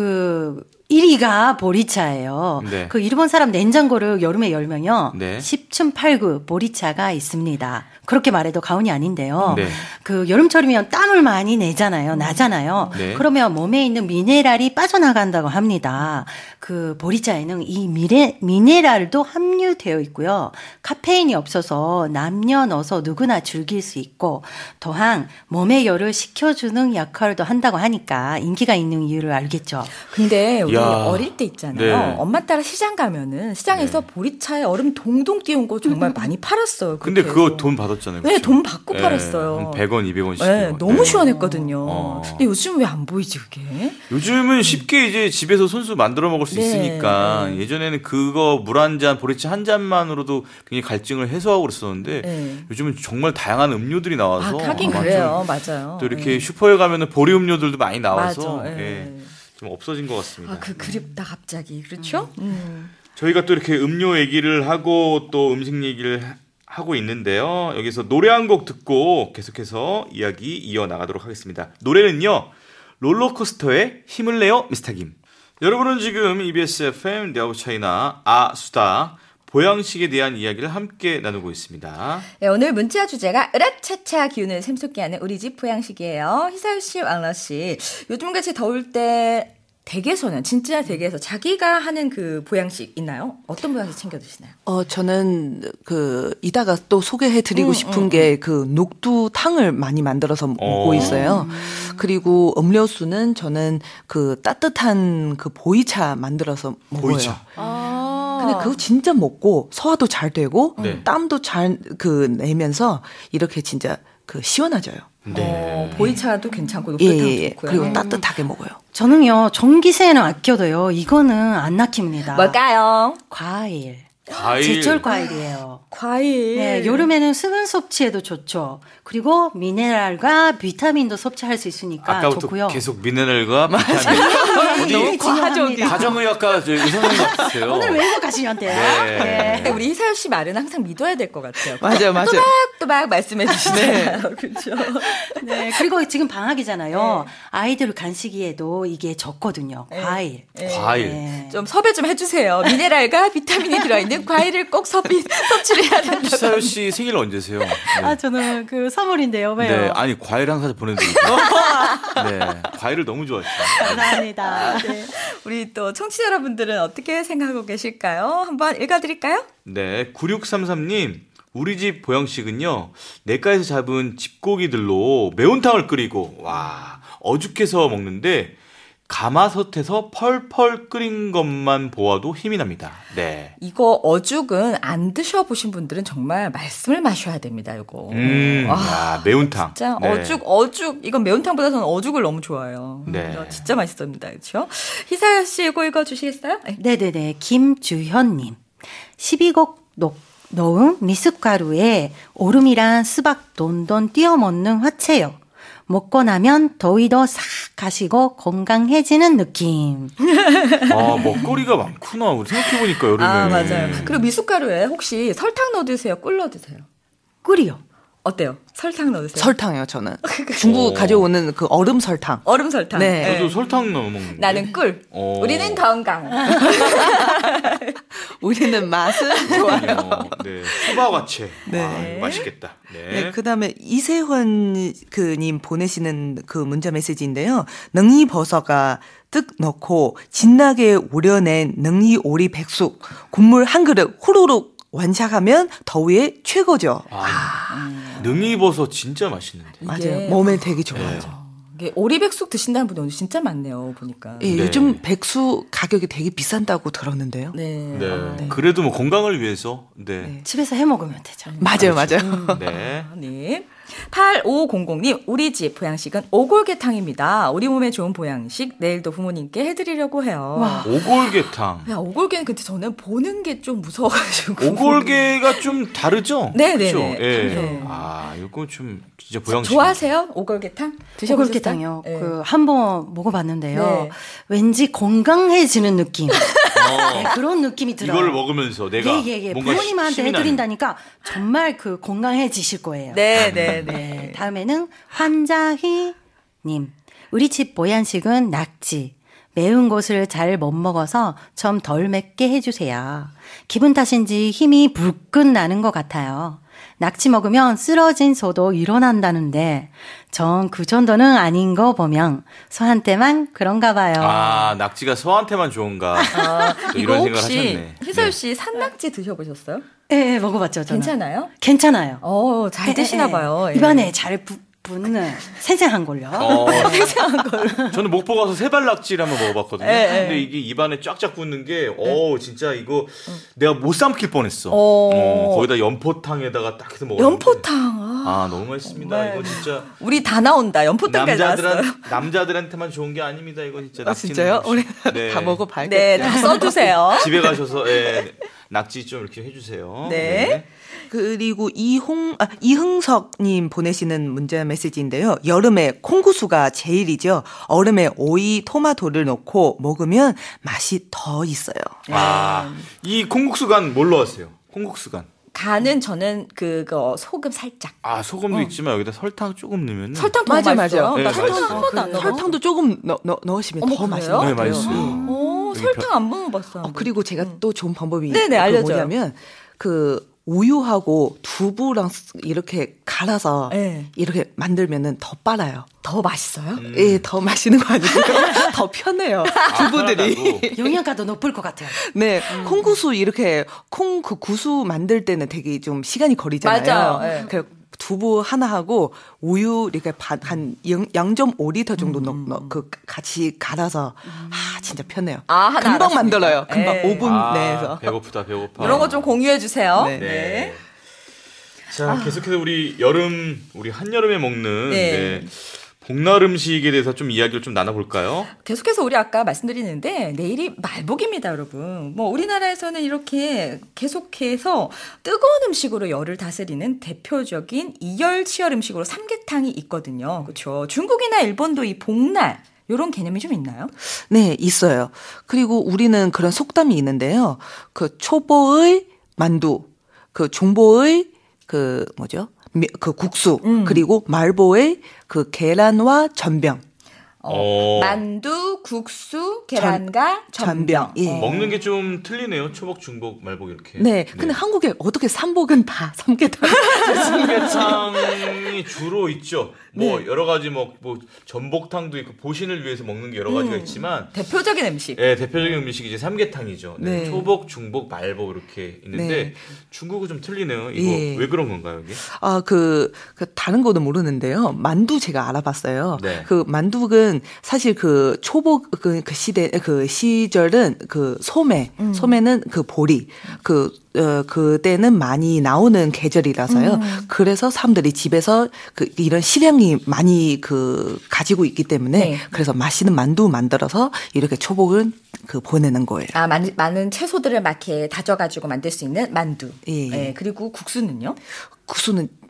[SPEAKER 5] 1위가 보리차예요.
[SPEAKER 1] 네.
[SPEAKER 5] 일본 사람 냉장고를 여름에 열면요.
[SPEAKER 1] 네.
[SPEAKER 5] 10층8구 보리차가 있습니다. 그렇게 말해도 과언이 아닌데요.
[SPEAKER 1] 네.
[SPEAKER 5] 여름철이면 땀을 많이 나잖아요.
[SPEAKER 1] 네.
[SPEAKER 5] 그러면 몸에 있는 미네랄이 빠져나간다고 합니다. 보리차에는 이 미네랄도 함유되어 있고요. 카페인이 없어서 남녀노소 누구나 즐길 수 있고, 또한 몸의 열을 식혀주는 역할도 한다고 하니까 인기가 있는 이유를 알겠죠.
[SPEAKER 2] 근데 우리
[SPEAKER 1] 야.
[SPEAKER 2] 어릴 때 있잖아요.
[SPEAKER 1] 네.
[SPEAKER 2] 엄마 따라 시장 가면은 시장에서 보리차에 얼음 동동 띄운 거 정말 많이 팔았어요.
[SPEAKER 1] 근데
[SPEAKER 2] 그렇게
[SPEAKER 1] 그거
[SPEAKER 2] 해서.
[SPEAKER 1] 돈 받았잖아요.
[SPEAKER 2] 네,
[SPEAKER 1] 그렇죠?
[SPEAKER 2] 돈 받고
[SPEAKER 1] 네,
[SPEAKER 2] 팔았어요.
[SPEAKER 1] 한 100원, 200원씩.
[SPEAKER 2] 네, 너무 시원했거든요.
[SPEAKER 1] 어.
[SPEAKER 2] 근데 요즘 왜 안 보이지 그게?
[SPEAKER 1] 요즘은 쉽게 이제 집에서 손수 만들어 먹을 수
[SPEAKER 2] 네.
[SPEAKER 1] 있으니까 예전에는 그거 물 한 잔, 보리차 한 잔만으로도 굉장히 갈증을 해소하고 그랬었는데
[SPEAKER 2] 네.
[SPEAKER 1] 요즘은 정말 다양한 음료들이 나와서
[SPEAKER 2] 하긴
[SPEAKER 1] 아마
[SPEAKER 2] 그래요. 맞아요.
[SPEAKER 1] 또 이렇게 슈퍼에 가면은 보리 음료들도 많이 나와서
[SPEAKER 2] 맞아.
[SPEAKER 1] 예, 좀 없어진 것 같습니다.
[SPEAKER 2] 그립다 갑자기. 그렇죠?
[SPEAKER 1] 저희가 또 이렇게 음료 얘기를 하고 또 음식 얘기를 하고 있는데요. 여기서 노래 한 곡 듣고 계속해서 이야기 이어나가도록 하겠습니다. 노래는요. 롤러코스터의 힘을 내요 미스터 김. 여러분은 지금 EBS FM 네오차이나 수다 보양식에 대한 이야기를 함께 나누고 있습니다.
[SPEAKER 2] 네, 오늘 문자 주제가 으라차차 기운을 샘솟게 하는 우리 집 보양식이에요. 희사유 씨, 왕라 씨. 요즘같이 더울 때 댁에서는 진짜 댁에서 자기가 하는 그 보양식 있나요? 어떤 보양식 챙겨 드시나요?
[SPEAKER 4] 저는 이따가 또 소개해드리고 싶은 게 녹두탕을 많이 만들어서 먹고 있어요. 그리고 음료수는 저는 따뜻한 보이차 만들어서 먹어요.
[SPEAKER 1] 보이차.
[SPEAKER 4] 근데 그거 진짜 먹고 소화도 잘 되고
[SPEAKER 1] 네.
[SPEAKER 4] 땀도 잘 내면서 이렇게 진짜 시원해져요.
[SPEAKER 1] 네.
[SPEAKER 2] 보이차도 괜찮고 녹두탕도 좋고요.
[SPEAKER 4] 그리고 따뜻하게 먹어요.
[SPEAKER 5] 저는요, 전기세는 아껴도요, 이거는 안 아낍니다.
[SPEAKER 2] 뭘까요?
[SPEAKER 5] 과일.
[SPEAKER 1] 과일.
[SPEAKER 5] 제철 과일이에요.
[SPEAKER 2] 과일.
[SPEAKER 5] 네, 여름에는 수분 섭취에도 좋죠. 그리고 미네랄과 비타민도 섭취할 수 있으니까
[SPEAKER 1] 아까부터
[SPEAKER 5] 좋고요.
[SPEAKER 1] 계속 미네랄과 비타민.
[SPEAKER 5] 너무 과학적이다.
[SPEAKER 1] 가정의학과 의사선생님 같으세요.
[SPEAKER 5] 오늘 외국 가시면 돼요.
[SPEAKER 1] 네.
[SPEAKER 2] 근데 우리 희사유 씨 말은 항상 믿어야 될 것 같아요.
[SPEAKER 4] 맞아요.
[SPEAKER 2] 또박 말씀해 주시잖아요. 그렇죠.
[SPEAKER 5] 네, 그리고 지금 방학이잖아요. 아이들 간식이에도 이게 적거든요. 과일.
[SPEAKER 1] 과일.
[SPEAKER 5] 네.
[SPEAKER 2] 좀 섭외 좀 해주세요. 미네랄과 비타민이 들어있는 과일을 꼭 섭취를 해야 된다고.
[SPEAKER 1] 희사유 씨 생일 언제세요? 네.
[SPEAKER 5] 저는 선물인데요. 왜요?
[SPEAKER 1] 네, 아니 과일 한 사서 보내드릴게요. 네, 과일을 너무 좋아했어요.
[SPEAKER 5] 감사합니다.
[SPEAKER 2] 네. 우리 또 청취자 여러분들은 어떻게 생각하고 계실까요? 한번 읽어드릴까요?
[SPEAKER 1] 네, 9633님. 우리 집 보양식은요, 내과에서 잡은 집고기들로 매운탕을 끓이고, 어죽해서 먹는데, 가마솥에서 펄펄 끓인 것만 보아도 힘이 납니다. 네.
[SPEAKER 2] 이거 어죽은 안 드셔보신 분들은 정말 말씀을 마셔야 됩니다, 이거.
[SPEAKER 1] 매운탕.
[SPEAKER 2] 진짜
[SPEAKER 1] 네.
[SPEAKER 2] 어죽. 이건 매운탕보다 저는 어죽을 너무 좋아해요.
[SPEAKER 1] 네.
[SPEAKER 2] 진짜 맛있습니다. 그렇죠? 희사야 씨 이거 읽어주시겠어요?
[SPEAKER 5] 네네네. 김주현님. 12곡 넣은 미숫가루에 얼음이랑 수박 돈돈 띄워 먹는 화채요. 먹고 나면 더위도 싹 가시고 건강해지는 느낌.
[SPEAKER 1] 아, 먹거리가 많구나. 우리 생각해보니까 여름에.
[SPEAKER 2] 아, 맞아요. 그리고 미숫가루에 혹시 설탕 넣어 드세요? 꿀 넣어 드세요?
[SPEAKER 5] 꿀이요.
[SPEAKER 2] 어때요? 설탕 넣어 드세요?
[SPEAKER 4] 설탕이요, 저는. 중국 가져오는 그 얼음 설탕.
[SPEAKER 2] 얼음 설탕.
[SPEAKER 4] 네.
[SPEAKER 1] 저도 설탕 넣어 먹는데.
[SPEAKER 2] 나는 꿀. 우리는 건강.
[SPEAKER 4] 우리는 맛은 좋아요.
[SPEAKER 1] 네. 수박화채.
[SPEAKER 4] 네.
[SPEAKER 1] 아, 이거 맛있겠다. 네.
[SPEAKER 4] 네, 그다음에 이세훈 님 보내시는 그 문자 메시지인데요. 능이버섯가 뜻 넣고 진하게 우려낸 능이오리 백숙 국물 한 그릇 후루룩 완샷하면 더위에 최고죠.
[SPEAKER 1] 능이버섯 진짜 맛있는데.
[SPEAKER 4] 맞아요. 몸에 되게 좋아요.
[SPEAKER 1] 네.
[SPEAKER 2] 이게 오리백숙 드신다는 분이 오늘 진짜 많네요. 보니까.
[SPEAKER 4] 예,
[SPEAKER 1] 네.
[SPEAKER 4] 요즘 백숙 가격이 되게 비싼다고 들었는데요.
[SPEAKER 2] 네.
[SPEAKER 1] 네. 그래도 뭐 건강을 위해서. 네.
[SPEAKER 5] 집에서 해 먹으면 되죠.
[SPEAKER 4] 맞아요, 맞아요.
[SPEAKER 1] 네.
[SPEAKER 2] 네. 8500님, 우리 집 보양식은 오골계탕입니다. 우리 몸에 좋은 보양식, 내일도 부모님께 해드리려고 해요.
[SPEAKER 5] 와.
[SPEAKER 1] 오골계탕.
[SPEAKER 2] 야, 오골계는 근데 저는 보는 게 좀 무서워가지고.
[SPEAKER 1] 오골계가 좀 다르죠?
[SPEAKER 2] 네네네.
[SPEAKER 1] 그렇죠? 예.
[SPEAKER 2] 네.
[SPEAKER 1] 아, 이거 좀 진짜 보양식.
[SPEAKER 2] 좋아하세요? 오골계탕? 드셔보셨어요?
[SPEAKER 5] 오골계탕요.
[SPEAKER 2] 네.
[SPEAKER 5] 그 한번 먹어봤는데요.
[SPEAKER 2] 네.
[SPEAKER 5] 왠지 건강해지는 느낌. 네, 그런 느낌이 들어요.
[SPEAKER 1] 이걸 먹으면서 내가
[SPEAKER 5] 예.
[SPEAKER 1] 뭔가
[SPEAKER 5] 부모님한테
[SPEAKER 1] 힘이 나는.
[SPEAKER 5] 해드린다니까 정말 그 건강해지실 거예요.
[SPEAKER 2] 네네네.
[SPEAKER 5] 네, 다음에는 환자희님. 우리 집 보양식은 낙지. 매운 것을 잘 못 먹어서 좀 덜 맵게 해주세요. 기분 탓인지 힘이 불끈 나는 것 같아요. 낙지 먹으면 쓰러진 소도 일어난다는데 전 그 정도는 아닌 거 보면 소한테만 그런가 봐요.
[SPEAKER 1] 아, 낙지가 소한테만 좋은가. 또
[SPEAKER 2] 이거
[SPEAKER 1] 이런 생각을
[SPEAKER 2] 혹시
[SPEAKER 1] 하셨네.
[SPEAKER 2] 희설 씨 산낙지 드셔보셨어요?
[SPEAKER 5] 네, 먹어봤죠. 저는.
[SPEAKER 2] 괜찮아요?
[SPEAKER 5] 괜찮아요.
[SPEAKER 2] 잘 드시나 봐요. 예.
[SPEAKER 5] 입안에 잘 붙는 생생한 걸요.
[SPEAKER 1] 저는 목포 가서 세발낙지를 한번 먹어봤거든요.
[SPEAKER 2] 예, 예.
[SPEAKER 1] 근데 이게 입안에 쫙쫙 붙는 게, 진짜 이거 내가 못 삼킬 뻔했어. 거기다 연포탕에다가 딱 해서 먹었는데.
[SPEAKER 2] 연포탕.
[SPEAKER 1] 너무 맛있습니다. 이거 진짜.
[SPEAKER 2] 우리 다 나온다. 연포탕까지 나왔어요.
[SPEAKER 1] 남자들한테만 좋은 게 아닙니다. 이거 진짜. 낙지는
[SPEAKER 4] 진짜요?
[SPEAKER 1] 역시.
[SPEAKER 4] 우리 다 먹어봐야겠다.
[SPEAKER 2] 네, 다 써두세요.
[SPEAKER 1] 집에 가셔서 낙지 좀 이렇게 해주세요.
[SPEAKER 2] 네.
[SPEAKER 4] 그리고 이흥석님 보내시는 문자 메시지인데요. 여름에 콩국수가 제일이죠. 얼음에 오이, 토마토를 넣고 먹으면 맛이 더 있어요.
[SPEAKER 1] 이 콩국수간 뭘로 하세요? 콩국수간.
[SPEAKER 2] 간은 저는 그거 소금 살짝.
[SPEAKER 1] 소금도 있지만 여기다 설탕 조금 넣으면.
[SPEAKER 2] 설탕 더
[SPEAKER 4] 맞아요,
[SPEAKER 2] 맛있어요.
[SPEAKER 4] 맞아요.
[SPEAKER 2] 나
[SPEAKER 1] 네,
[SPEAKER 2] 설탕
[SPEAKER 1] 맛있어요.
[SPEAKER 2] 한 번도 안 넣어.
[SPEAKER 4] 설탕도 조금 넣으시면
[SPEAKER 2] 어머,
[SPEAKER 4] 더
[SPEAKER 2] 그래요?
[SPEAKER 4] 맛있어요.
[SPEAKER 1] 네, 맛있어요.
[SPEAKER 2] 설탕 안 먹어봤어요.
[SPEAKER 4] 그리고 제가 또 좋은 방법이
[SPEAKER 2] 네네, 알려줘요.
[SPEAKER 4] 뭐냐면 우유하고 두부랑 이렇게 갈아서
[SPEAKER 2] 네.
[SPEAKER 4] 이렇게 만들면은 더 빨아요.
[SPEAKER 2] 더 맛있어요?
[SPEAKER 4] 예, 더 맛있는 거 아니고요. 더 편해요. 두부들이.
[SPEAKER 1] 편하다고?
[SPEAKER 5] 영양가도 높을 것 같아요.
[SPEAKER 4] 네, 콩국수 이렇게 그 구수 만들 때는 되게 좀 시간이 걸리잖아요.
[SPEAKER 2] 맞아요. 네.
[SPEAKER 4] 그 두부 하나 하고 우유 이렇게 한 0.5리터 정도 그 같이 갈아서 진짜 편해요.
[SPEAKER 2] 하나
[SPEAKER 4] 금방
[SPEAKER 2] 알았습니다.
[SPEAKER 4] 만들어요. 금방
[SPEAKER 2] 네.
[SPEAKER 4] 5분 내에서.
[SPEAKER 1] 배고프다.
[SPEAKER 2] 이런 거 좀 공유해 주세요.
[SPEAKER 4] 네.
[SPEAKER 1] 네. 자, 계속해서 우리 한여름에 먹는
[SPEAKER 2] 네.
[SPEAKER 1] 복날 음식에 대해서 좀 이야기를 좀 나눠볼까요?
[SPEAKER 2] 계속해서 우리 아까 말씀드리는데 내일이 말복입니다, 여러분. 우리나라에서는 이렇게 계속해서 뜨거운 음식으로 열을 다스리는 대표적인 이열치열 음식으로 삼계탕이 있거든요. 그렇죠? 중국이나 일본도 이 복날 이런 개념이 좀 있나요?
[SPEAKER 4] 네, 있어요. 그리고 우리는 그런 속담이 있는데요. 그 초보의 만두, 그 중보의 그 국수, 그리고 말보의 그 계란과 전병.
[SPEAKER 2] 만두, 국수, 계란과 전병.
[SPEAKER 4] 예.
[SPEAKER 1] 먹는 게 좀 틀리네요. 초복, 중복, 말복 이렇게.
[SPEAKER 4] 네. 근데 한국에 어떻게 삼복은 다 삼계탕.
[SPEAKER 1] 삼계탕이 주로 있죠. 여러 가지 전복탕도 있고 보신을 위해서 먹는 게 여러 가지가 있지만
[SPEAKER 2] 대표적인 음식.
[SPEAKER 1] 네, 대표적인 음식이 이제 삼계탕이죠. 네.
[SPEAKER 4] 네.
[SPEAKER 1] 초복, 중복, 말복 이렇게 있는데
[SPEAKER 4] 네.
[SPEAKER 1] 중국은 좀 틀리네요. 이거
[SPEAKER 4] 예.
[SPEAKER 1] 왜 그런 건가요, 이게?
[SPEAKER 4] 그 다른 거는 모르는데요. 만두 제가 알아봤어요.
[SPEAKER 1] 네.
[SPEAKER 4] 그 만두는 사실 그 초복 그 시절은 그 소매는 그 보리 그때는 많이 나오는 계절이라서요. 그래서 사람들이 집에서 이런 식량이 많이 가지고 있기 때문에
[SPEAKER 2] 네.
[SPEAKER 4] 그래서 맛있는 만두 만들어서 이렇게 초복은 보내는 거예요.
[SPEAKER 2] 많은 채소들을 막 이렇게 다져가지고 만들 수 있는 만두.
[SPEAKER 4] 예.
[SPEAKER 2] 네, 그리고 국수는요?
[SPEAKER 4] 국수는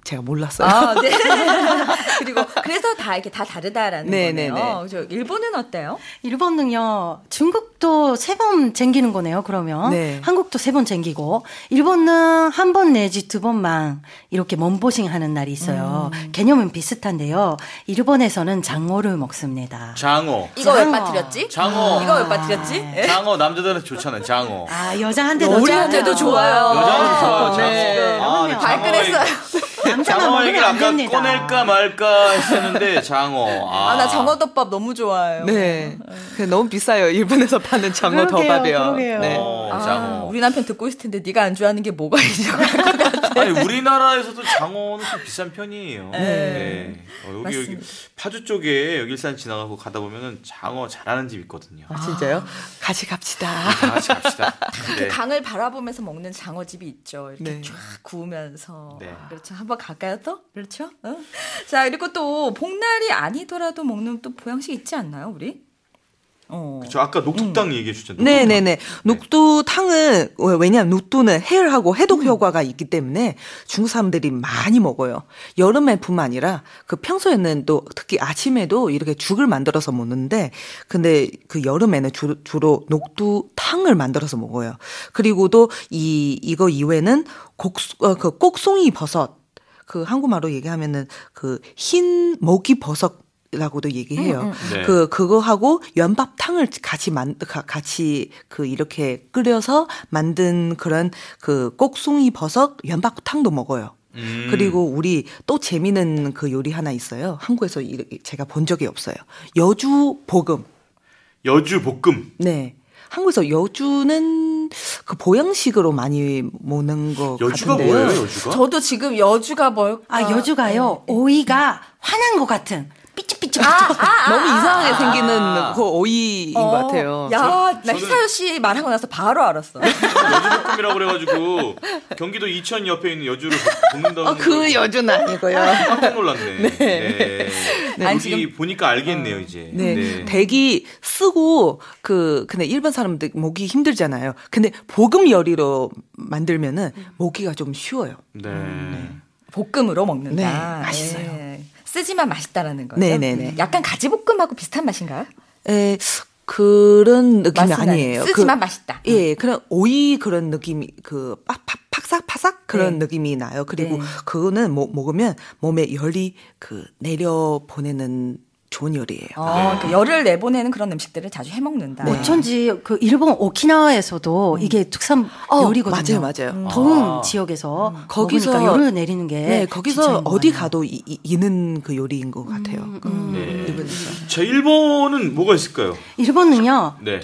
[SPEAKER 4] 제가 몰랐어요.
[SPEAKER 2] 아, 네. 그리고 그래서 다 이렇게 다 다르다라는
[SPEAKER 4] 네,
[SPEAKER 2] 거네요. 저 일본은 어때요?
[SPEAKER 5] 일본은요, 중국도 3번 쟁기는 거네요, 그러면.
[SPEAKER 4] 네.
[SPEAKER 5] 한국도 3번 쟁기고, 일본은 1번 내지 2번만 이렇게 몸보싱 하는 날이 있어요. 개념은 비슷한데요. 일본에서는 장어를 먹습니다.
[SPEAKER 1] 장어.
[SPEAKER 2] 이거 왜
[SPEAKER 5] 장어.
[SPEAKER 2] 빠뜨렸지?
[SPEAKER 1] 장어.
[SPEAKER 2] 이거 왜 빠뜨렸지?
[SPEAKER 1] 장어 남자들한테 좋잖아요. 장어.
[SPEAKER 5] 아, 여자한테도
[SPEAKER 2] 우리한테도 좋아요.
[SPEAKER 1] 여자한테 좋아요.
[SPEAKER 4] 네.
[SPEAKER 1] 장어.
[SPEAKER 5] 그럼요.
[SPEAKER 2] 발끈했어요.
[SPEAKER 5] 남자만
[SPEAKER 1] 장어
[SPEAKER 5] 먹으면
[SPEAKER 1] 얘기를
[SPEAKER 5] 안
[SPEAKER 1] 아까
[SPEAKER 5] 됩니다.
[SPEAKER 1] 꺼낼까 말까 했었는데 장어.
[SPEAKER 2] 아, 나 장어덮밥 너무 좋아해요.
[SPEAKER 4] 네. 너무 비싸요. 일본에서 파는 장어
[SPEAKER 5] 그러게요,
[SPEAKER 4] 덮밥이요.
[SPEAKER 5] 그러게요.
[SPEAKER 4] 네.
[SPEAKER 1] 장어.
[SPEAKER 2] 우리 남편 듣고 있을 텐데 네가 안 좋아하는 게 뭐가 있죠?
[SPEAKER 1] 아니 우리나라에서도 장어는 좀 비싼 편이에요. 네. 여기
[SPEAKER 2] 맞습니다.
[SPEAKER 1] 파주 쪽에 여기 일산 지나가고 가다 보면은 장어 잘하는 집 있거든요.
[SPEAKER 4] 아, 진짜요? 같이 갑시다.
[SPEAKER 1] 다 같이 갑시다.
[SPEAKER 2] 그
[SPEAKER 1] 네.
[SPEAKER 2] 강을 바라보면서 먹는 장어집이 있죠. 이렇게
[SPEAKER 4] 네.
[SPEAKER 2] 쫙 구우면서.
[SPEAKER 1] 네.
[SPEAKER 2] 그렇죠. 한번 갈까요, 또? 그렇죠. 어? 자, 그리고 또 복날이 아니더라도 먹는 또 보양식 있지 않나요, 우리?
[SPEAKER 1] 저 아까 녹두땅 얘기해 주셨잖아요.
[SPEAKER 4] 네네네. 녹두탕은, 왜냐하면 녹두는 해열하고 해독 효과가 있기 때문에 중국 사람들이 많이 먹어요. 여름에뿐만 아니라 그 평소에는 또 특히 아침에도 이렇게 죽을 만들어서 먹는데, 근데 그 여름에는 주로 녹두탕을 만들어서 먹어요. 그리고 또 이거 이외에는 그 꼭송이 버섯, 그 한국말로 얘기하면은 그 흰 먹이 버섯 라고도 얘기해요.
[SPEAKER 1] 네.
[SPEAKER 4] 그거하고 연밥탕을 같이 그 이렇게 끓여서 만든 그런 그 꼭송이 버섯 연밥탕도 먹어요. 그리고 우리 또 재미있는 그 요리 하나 있어요. 한국에서 제가 본 적이 없어요. 여주 볶음.
[SPEAKER 1] 여주 볶음.
[SPEAKER 4] 네. 한국에서 여주는 그 보양식으로 많이 먹는 것
[SPEAKER 1] 여주가
[SPEAKER 4] 같은데요.
[SPEAKER 1] 뭐예요, 여주가?
[SPEAKER 2] 저도 지금 여주가 뭘까?
[SPEAKER 5] 아, 여주가요, 오이가 화난 것 같은. 삐쭉삐쭉.
[SPEAKER 4] 너무 이상하게 생기는 그 오이인 것 같아요.
[SPEAKER 2] 야, 나 희사유 씨 말하고 나서 바로 알았어.
[SPEAKER 1] 여주볶음이라고 그래가지고 경기도 이천 옆에 있는 여주를 볶는다는
[SPEAKER 4] 그 여주는 아니고요.
[SPEAKER 1] 깜짝 놀랐네. 네.
[SPEAKER 2] 아니,
[SPEAKER 1] 여기
[SPEAKER 2] 지금-
[SPEAKER 1] 보니까 알겠네요 이제.
[SPEAKER 4] 네. 댁이 쓰고 근데 일반 사람들 먹기 힘들잖아요. 근데 볶음 요리로 만들면은 먹기가 좀 쉬워요.
[SPEAKER 1] 네.
[SPEAKER 2] 볶음으로 먹는다.
[SPEAKER 4] 네, 맛있어요.
[SPEAKER 2] 예. 쓰지만 맛있다라는 거죠.
[SPEAKER 4] 네네네.
[SPEAKER 2] 약간 가지볶음하고 비슷한 맛인가요?
[SPEAKER 4] 그런 느낌이
[SPEAKER 2] 맛은
[SPEAKER 4] 아니에요.
[SPEAKER 2] 쓰지만 맛있다.
[SPEAKER 4] 예, 그런 오이 그런 느낌이 팍삭팍삭 그런
[SPEAKER 2] 네.
[SPEAKER 4] 느낌이 나요. 그리고
[SPEAKER 2] 네.
[SPEAKER 4] 그거는 먹으면 몸에 열이 내려 보내는 좋은 요리예요.
[SPEAKER 2] 그 열을 내보내는 그런 음식들을 자주 해먹는다.
[SPEAKER 5] 어쩐지 그 일본 오키나와에서도 이게 특산 요리거든요.
[SPEAKER 4] 맞아요.
[SPEAKER 5] 더운 지역에서
[SPEAKER 4] 거기서
[SPEAKER 5] 먹으니까 열을 내리는 게
[SPEAKER 4] 네, 거기서
[SPEAKER 5] 지쳐있는 거
[SPEAKER 4] 어디
[SPEAKER 5] 아니에요?
[SPEAKER 4] 가도 있는 그 요리인 것 같아요.
[SPEAKER 1] 네.
[SPEAKER 4] 일본에서.
[SPEAKER 1] 자, 일본은 뭐가 있을까요?
[SPEAKER 5] 일본은요,
[SPEAKER 1] 네.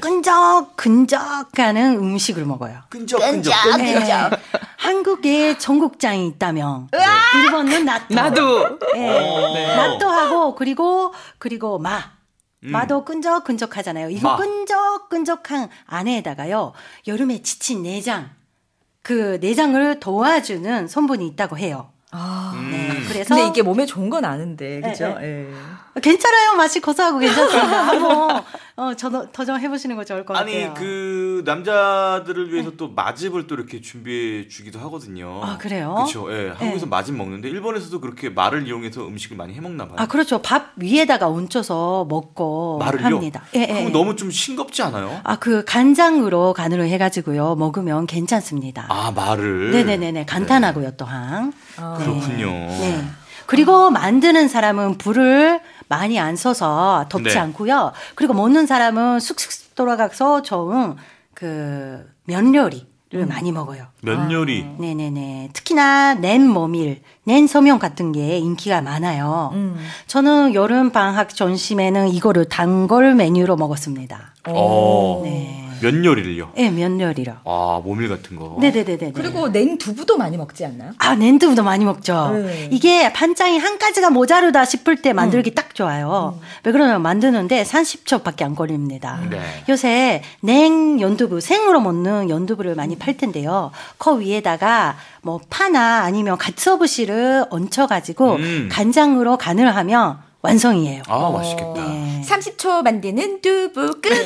[SPEAKER 5] 끈적끈적하는 음식을 먹어요.
[SPEAKER 1] 끈적끈적.
[SPEAKER 5] 네. 한국에 전국장이 있다면 일본은 나토.
[SPEAKER 4] 나도
[SPEAKER 5] 네. 나토하고 그리고 마도 끈적끈적하잖아요. 이거
[SPEAKER 1] 마.
[SPEAKER 5] 끈적끈적한 안에다가요, 여름에 지친 내장, 그 내장을 도와주는 성분이 있다고 해요. 네, 그래서
[SPEAKER 2] 근데 이게 몸에 좋은 건 아는데, 그죠?
[SPEAKER 5] 네,
[SPEAKER 2] 예.
[SPEAKER 5] 괜찮아요. 맛이 고소하고 괜찮습니다. 한번 도전해보시는 거 좋을 것 같아요.
[SPEAKER 1] 아니 그 남자들을 위해서 또 마즙을 또 이렇게 준비해 주기도 하거든요.
[SPEAKER 5] 아, 그래요?
[SPEAKER 1] 그렇죠. 예, 한국에서 마즙 먹는데 일본에서도 그렇게 말을 이용해서 음식을 많이 해먹나 봐요.
[SPEAKER 5] 아, 그렇죠. 밥 위에다가 얹혀서 먹고
[SPEAKER 1] 말을요?
[SPEAKER 5] 합니다. 예,
[SPEAKER 1] 그럼
[SPEAKER 5] 예.
[SPEAKER 1] 너무 좀 싱겁지 않아요?
[SPEAKER 5] 아, 그 간장으로 간을 해가지고요 먹으면 괜찮습니다.
[SPEAKER 1] 아 말을.
[SPEAKER 5] 네네네네. 간단하고요, 또한.
[SPEAKER 1] 그렇군요.
[SPEAKER 5] 네. 그리고 만드는 사람은 불을 많이 안 써서 덥지
[SPEAKER 1] 네.
[SPEAKER 5] 않고요. 그리고 먹는 사람은 쑥쑥 돌아가서 좋은 그 면 요리를 많이 먹어요.
[SPEAKER 1] 면 요리.
[SPEAKER 5] 네네네. 특히나 냉모밀, 냉소면 같은 게 인기가 많아요. 저는 여름 방학 점심에는 이거를 단골 메뉴로 먹었습니다. 네.
[SPEAKER 1] 면 요리를요.
[SPEAKER 5] 네, 면 요리로.
[SPEAKER 1] 아 모밀 같은 거.
[SPEAKER 5] 네네네네.
[SPEAKER 2] 그리고 냉두부도 많이 먹지 않나요?
[SPEAKER 5] 아, 냉두부도 많이 먹죠.
[SPEAKER 2] 네.
[SPEAKER 5] 이게 반찬이 한 가지가 모자르다 싶을 때 만들기 딱 좋아요. 왜 그러냐면 만드는데 30초밖에 안 걸립니다.
[SPEAKER 1] 네.
[SPEAKER 5] 요새 냉 연두부, 생으로 먹는 연두부를 많이 팔 텐데요. 그 위에다가 뭐 파나 아니면 갓서부씨를 얹혀가지고 간장으로 간을 하면 완성이에요.
[SPEAKER 1] 아 맛있겠다.
[SPEAKER 5] 네.
[SPEAKER 2] 30초 만드는 두부 끝.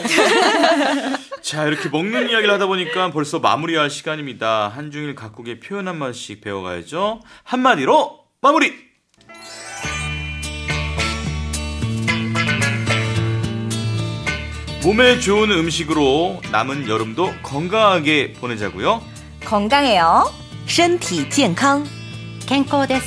[SPEAKER 1] 자 이렇게 먹는 이야기를 하다 보니까 벌써 마무리할 시간입니다. 한중일 각국의 표현 한 마디씩 배워가야죠. 한마디로 마무리. 몸에 좋은 음식으로 남은 여름도 건강하게 보내자고요.
[SPEAKER 2] 건강해요.
[SPEAKER 6] 身体健康
[SPEAKER 5] 健康です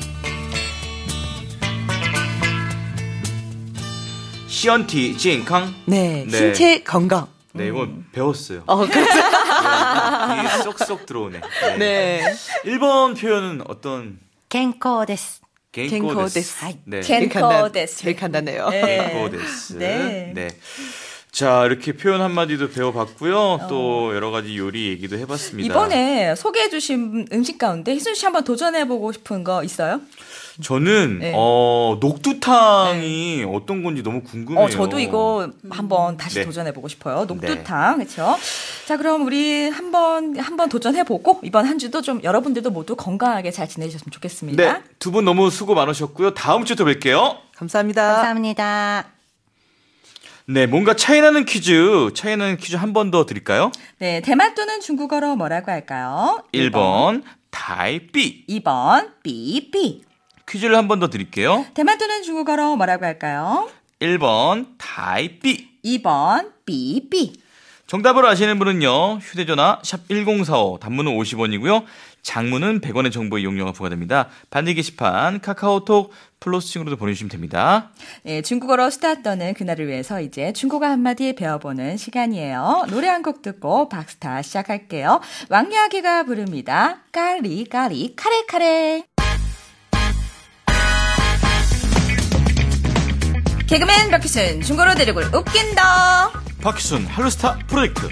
[SPEAKER 1] 시언티健康.
[SPEAKER 4] 네,
[SPEAKER 1] 네.
[SPEAKER 4] 신체 건강.
[SPEAKER 1] 네, 이거 배웠어요.
[SPEAKER 4] 그래서
[SPEAKER 1] 이게 쏙쏙 들어오네. 네.
[SPEAKER 4] 네.
[SPEAKER 1] 1번 표현은 어떤?
[SPEAKER 5] 健康です
[SPEAKER 1] 겐코데스.
[SPEAKER 4] 겐코데스.
[SPEAKER 1] 네.
[SPEAKER 2] 겐코데스.
[SPEAKER 4] 제일 간단해요.
[SPEAKER 2] 네.
[SPEAKER 1] 겐코데스.
[SPEAKER 2] 네.
[SPEAKER 1] 네. 자, 이렇게 표현 한마디도 배워봤고요. 또 여러 가지 요리 얘기도 해봤습니다.
[SPEAKER 2] 이번에 소개해주신 음식 가운데 희순 씨 한번 도전해보고 싶은 거 있어요?
[SPEAKER 1] 저는
[SPEAKER 2] 네.
[SPEAKER 1] 녹두탕이 어떤 건지 너무 궁금해요.
[SPEAKER 2] 저도 이거 한번 다시
[SPEAKER 1] 네.
[SPEAKER 2] 도전해보고 싶어요. 녹두탕, 그렇죠? 자, 그럼 우리 한번 도전해보고 이번 한 주도 좀 여러분들도 모두 건강하게 잘 지내셨으면 좋겠습니다.
[SPEAKER 1] 네, 두 분 너무 수고 많으셨고요. 다음 주에 또 뵐게요.
[SPEAKER 4] 감사합니다.
[SPEAKER 5] 감사합니다.
[SPEAKER 1] 네, 뭔가 차이나는 퀴즈 한 번 더 드릴까요?
[SPEAKER 2] 네, 대만 또는 중국어로 뭐라고 할까요?
[SPEAKER 1] 1번 타이삐.
[SPEAKER 2] 2번 삐삐.
[SPEAKER 1] 퀴즈를 한 번 더 드릴게요.
[SPEAKER 2] 대만 또는 중국어로 뭐라고 할까요?
[SPEAKER 1] 1번 타이삐.
[SPEAKER 2] 2번 삐삐.
[SPEAKER 1] 정답을 아시는 분은요. 휴대전화 샵 1045 단문은 50원이고요. 장문은 100원의 정보 이용료가 부과됩니다. 반대 게시판 카카오톡 플러스층으로도 보내주시면 됩니다.
[SPEAKER 2] 네, 중국어로 수다 떠는 그날을 위해서 이제 중국어 한마디 배워보는 시간이에요. 노래 한 곡 듣고 박스타 시작할게요. 왕야기가 부릅니다. 까리 까리 카레 카레. 개그맨 박희순 중국어로 대륙을 웃긴다.
[SPEAKER 1] 박희순 할로스타 프로젝트.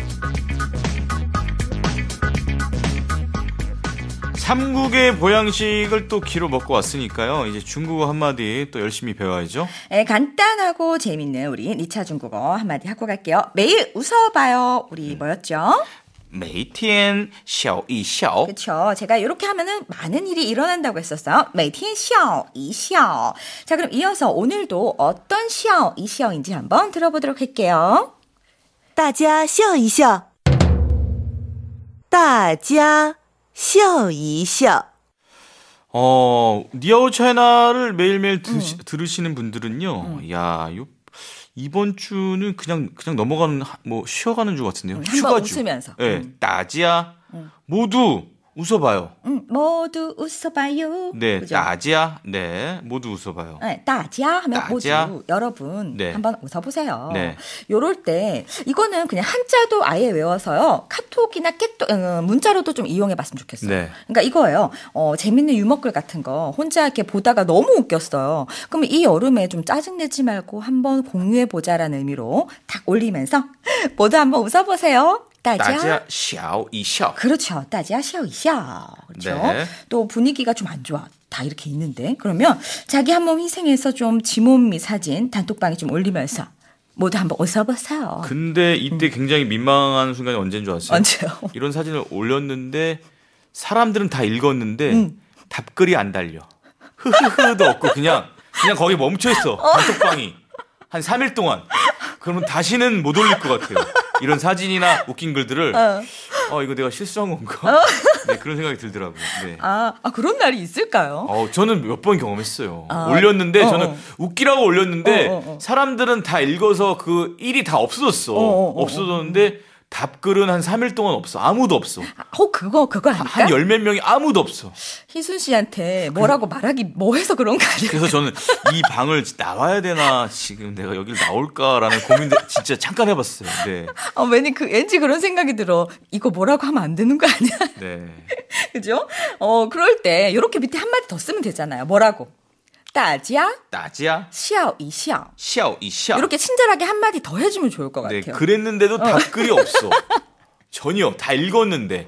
[SPEAKER 1] 삼국의 보양식을 또 기로 먹고 왔으니까요. 이제 중국어 한마디 또 열심히 배워야죠.
[SPEAKER 2] 네, 간단하고 재밌는 우리 2차 중국어 한마디 하고 갈게요. 매일 웃어봐요. 우리 뭐였죠?
[SPEAKER 1] 每天笑一笑.
[SPEAKER 2] 그렇죠. 제가 이렇게 하면은 많은 일이 일어난다고 했었어요. 每天笑一笑. 자, 그럼 이어서 오늘도 어떤 笑一笑인지 한번 들어보도록 할게요.
[SPEAKER 6] 大家笑一笑大家笑一笑
[SPEAKER 1] 니아오 차이나를 매일매일 들으시는 분들은요. 야, 이번 주는 그냥 넘어가는 쉬어가는 주 같은데요.
[SPEAKER 2] 한번
[SPEAKER 1] 휴가주.
[SPEAKER 2] 웃으면서.
[SPEAKER 1] 네, 따지야. 모두 웃어봐요.
[SPEAKER 2] 모두 웃어봐요.
[SPEAKER 1] 네,
[SPEAKER 2] 그죠?
[SPEAKER 1] 따지야. 네, 모두 웃어봐요.
[SPEAKER 2] 네, 따지야 하면
[SPEAKER 1] 따지야.
[SPEAKER 2] 모두 여러분
[SPEAKER 1] 네.
[SPEAKER 2] 한번 웃어보세요.
[SPEAKER 1] 네.
[SPEAKER 2] 요럴 때 이거는 그냥 한자도 아예 외워서요. 카톡이나 문자로도 좀 이용해봤으면 좋겠어요.
[SPEAKER 1] 네.
[SPEAKER 2] 그러니까 이거예요. 재밌는 유머글 같은 거 혼자 이렇게 보다가 너무 웃겼어요. 그러면 이 여름에 좀 짜증내지 말고 한번 공유해보자라는 의미로 딱 올리면서 모두 한번 웃어보세요.
[SPEAKER 1] 따지야, 笑一笑.
[SPEAKER 2] 그렇죠. 따지야 샤오이샤. 그렇죠.
[SPEAKER 1] 네.
[SPEAKER 2] 또 분위기가 좀 안 좋아. 다 이렇게 있는데. 그러면 자기 한 몸 희생해서 좀 지몸미 사진 단톡방에 좀 올리면서 모두 한번 웃어보세요.
[SPEAKER 1] 근데 이때 굉장히 민망한 순간이 언제인 줄 아세요?
[SPEAKER 2] 언제요?
[SPEAKER 1] 이런 사진을 올렸는데 사람들은 다 읽었는데 답글이 안 달려. 흐흐흐도 없고 그냥 거기 멈춰 있어. 단톡방이 한 3일 동안. 그러면 다시는 못 올릴 것 같아요. 이런 사진이나 웃긴 글들을 이거 내가 실수한 건가? 네, 그런 생각이 들더라고요. 네.
[SPEAKER 2] 그런 날이 있을까요?
[SPEAKER 1] 저는 몇 번 경험했어요. 올렸는데 저는 웃기라고 올렸는데
[SPEAKER 2] 어.
[SPEAKER 1] 사람들은 다 읽어서 그 일이 다 없어졌어. 없어졌는데 답글은 한 3일 동안 없어. 아무도 없어.
[SPEAKER 2] 그거 아닐까?
[SPEAKER 1] 한 열 몇 명이 아무도 없어.
[SPEAKER 2] 희순 씨한테 뭐라고 말하기 뭐해서 그런 거 아니에요?
[SPEAKER 1] 그래서 저는 이 방을 나와야 되나 지금 내가 여길 나올까라는 고민도 진짜 잠깐 해봤어요. 네.
[SPEAKER 2] 왠지 그런 생각이 들어. 이거 뭐라고 하면 안 되는 거 아니야?
[SPEAKER 1] 네.
[SPEAKER 2] 그죠? 그럴 때 이렇게 밑에 한마디 더 쓰면 되잖아요. 뭐라고? 따지야
[SPEAKER 1] 따지야
[SPEAKER 2] 笑一笑.
[SPEAKER 1] 笑一笑.
[SPEAKER 2] 이렇게 친절하게 한마디 더 해주면 좋을 것
[SPEAKER 1] 네,
[SPEAKER 2] 같아요.
[SPEAKER 1] 그랬는데도 답글이 없어. 전혀 다 읽었는데.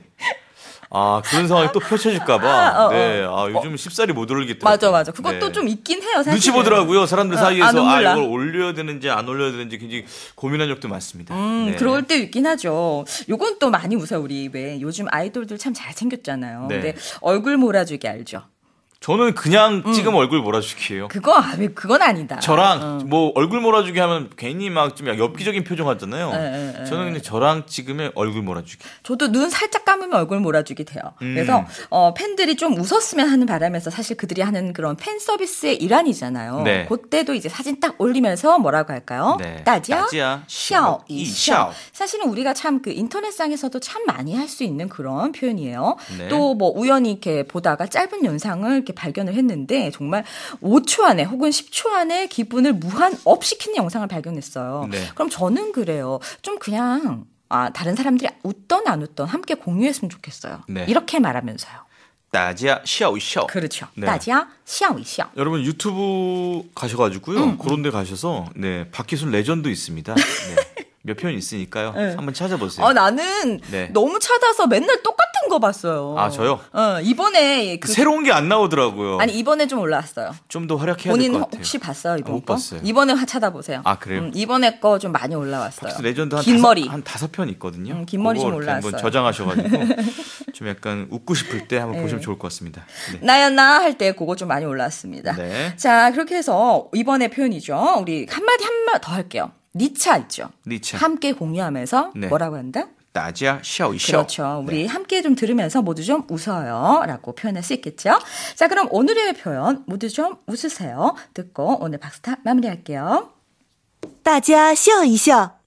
[SPEAKER 1] 그런 상황이 또 펼쳐질까봐. 네, 요즘 쉽사리 못 올리겠더라고요.
[SPEAKER 2] 맞아. 그것도
[SPEAKER 1] 네.
[SPEAKER 2] 좀 있긴 해요, 사실.
[SPEAKER 1] 눈치 보더라고요. 사람들 사이에서
[SPEAKER 2] 눈물 나.
[SPEAKER 1] 이걸 올려야 되는지 안 올려야 되는지 굉장히 고민한 적도 많습니다. 네.
[SPEAKER 2] 그럴 때 있긴 하죠. 요건 또 많이 웃어요, 우리. 왜 요즘 아이돌들 참 잘생겼잖아요.
[SPEAKER 1] 네.
[SPEAKER 2] 근데 얼굴 몰아주기 알죠?
[SPEAKER 1] 저는 그냥 지금 얼굴 몰아주기예요.
[SPEAKER 2] 그건 아니다.
[SPEAKER 1] 저랑 뭐 얼굴 몰아주기 하면 괜히 막 좀 엽기적인 표정 하잖아요. 저는 그냥 저랑 찍으면 얼굴 몰아주기.
[SPEAKER 2] 저도 눈 살짝 감으면 얼굴 몰아주기 돼요. 그래서 팬들이 좀 웃었으면 하는 바람에서 사실 그들이 하는 그런 팬 서비스의 일환이잖아요.
[SPEAKER 1] 네.
[SPEAKER 2] 그때도 이제 사진 딱 올리면서 뭐라고 할까요?
[SPEAKER 1] 네.
[SPEAKER 2] 大家
[SPEAKER 1] 따지야,
[SPEAKER 2] 笑一笑.
[SPEAKER 1] 샤오.
[SPEAKER 2] 사실은 우리가 참 그 인터넷상에서도 참 많이 할 수 있는 그런 표현이에요.
[SPEAKER 1] 네.
[SPEAKER 2] 또 뭐 우연히 이렇게 보다가 짧은 영상을 이렇게 발견을 했는데 정말 5초 안에 혹은 10초 안에 기분을 무한 업 시키는 영상을 발견했어요.
[SPEAKER 1] 네.
[SPEAKER 2] 그럼 저는 그래요. 좀 그냥 다른 사람들이 웃던 안 웃던 함께 공유했으면 좋겠어요.
[SPEAKER 1] 네.
[SPEAKER 2] 이렇게 말하면서요.
[SPEAKER 1] 따지야, 샤오샤오.
[SPEAKER 2] 그렇죠.
[SPEAKER 1] 네.
[SPEAKER 2] 大家笑一笑.
[SPEAKER 1] 여러분 유튜브 가셔가지고요. 그런 데 가셔서 네 박희순 레전드 있습니다. 네. 몇 편 있으니까요. 한번 찾아보세요.
[SPEAKER 2] 나는
[SPEAKER 1] 네.
[SPEAKER 2] 너무 찾아서 맨날 똑같은 거 봤어요.
[SPEAKER 1] 아, 저요?
[SPEAKER 2] 이번에
[SPEAKER 1] 새로운 게 안 나오더라고요.
[SPEAKER 2] 아니 이번에 좀 올라왔어요.
[SPEAKER 1] 좀 더 활약해야 될
[SPEAKER 2] 본인
[SPEAKER 1] 것 같아요.
[SPEAKER 2] 혹시 봤어요 이번
[SPEAKER 1] 못
[SPEAKER 2] 거?
[SPEAKER 1] 봤어요.
[SPEAKER 2] 이번에 찾아보세요.
[SPEAKER 1] 아, 그래요?
[SPEAKER 2] 이번에 거 좀 많이 올라왔어요.
[SPEAKER 1] 박희순 레전드
[SPEAKER 2] 긴 머리.
[SPEAKER 1] 한 5편 있거든요.
[SPEAKER 2] 긴 머리 좀
[SPEAKER 1] 그거 이렇게 한번
[SPEAKER 2] 올라왔어요.
[SPEAKER 1] 저장하셔가지고 좀 약간 웃고 싶을 때 한번 보시면 좋을 것 같습니다. 네.
[SPEAKER 2] 나야 나 할 때 그거 좀 많이 올라왔습니다.
[SPEAKER 1] 네.
[SPEAKER 2] 자 그렇게 해서 이번에 표현이죠. 우리 한마디 더 할게요. 니차 있죠.
[SPEAKER 1] 니차.
[SPEAKER 2] 함께 공유하면서
[SPEAKER 1] 네.
[SPEAKER 2] 뭐라고 한다?
[SPEAKER 1] 따지야, 샤오샤오.
[SPEAKER 2] 그렇죠. 우리 함께 좀 들으면서 모두 좀 웃어요. 라고 표현할 수 있겠죠. 자, 그럼 오늘의 표현 모두 좀 웃으세요. 듣고 오늘 박스타 마무리할게요.
[SPEAKER 6] 大家笑一笑，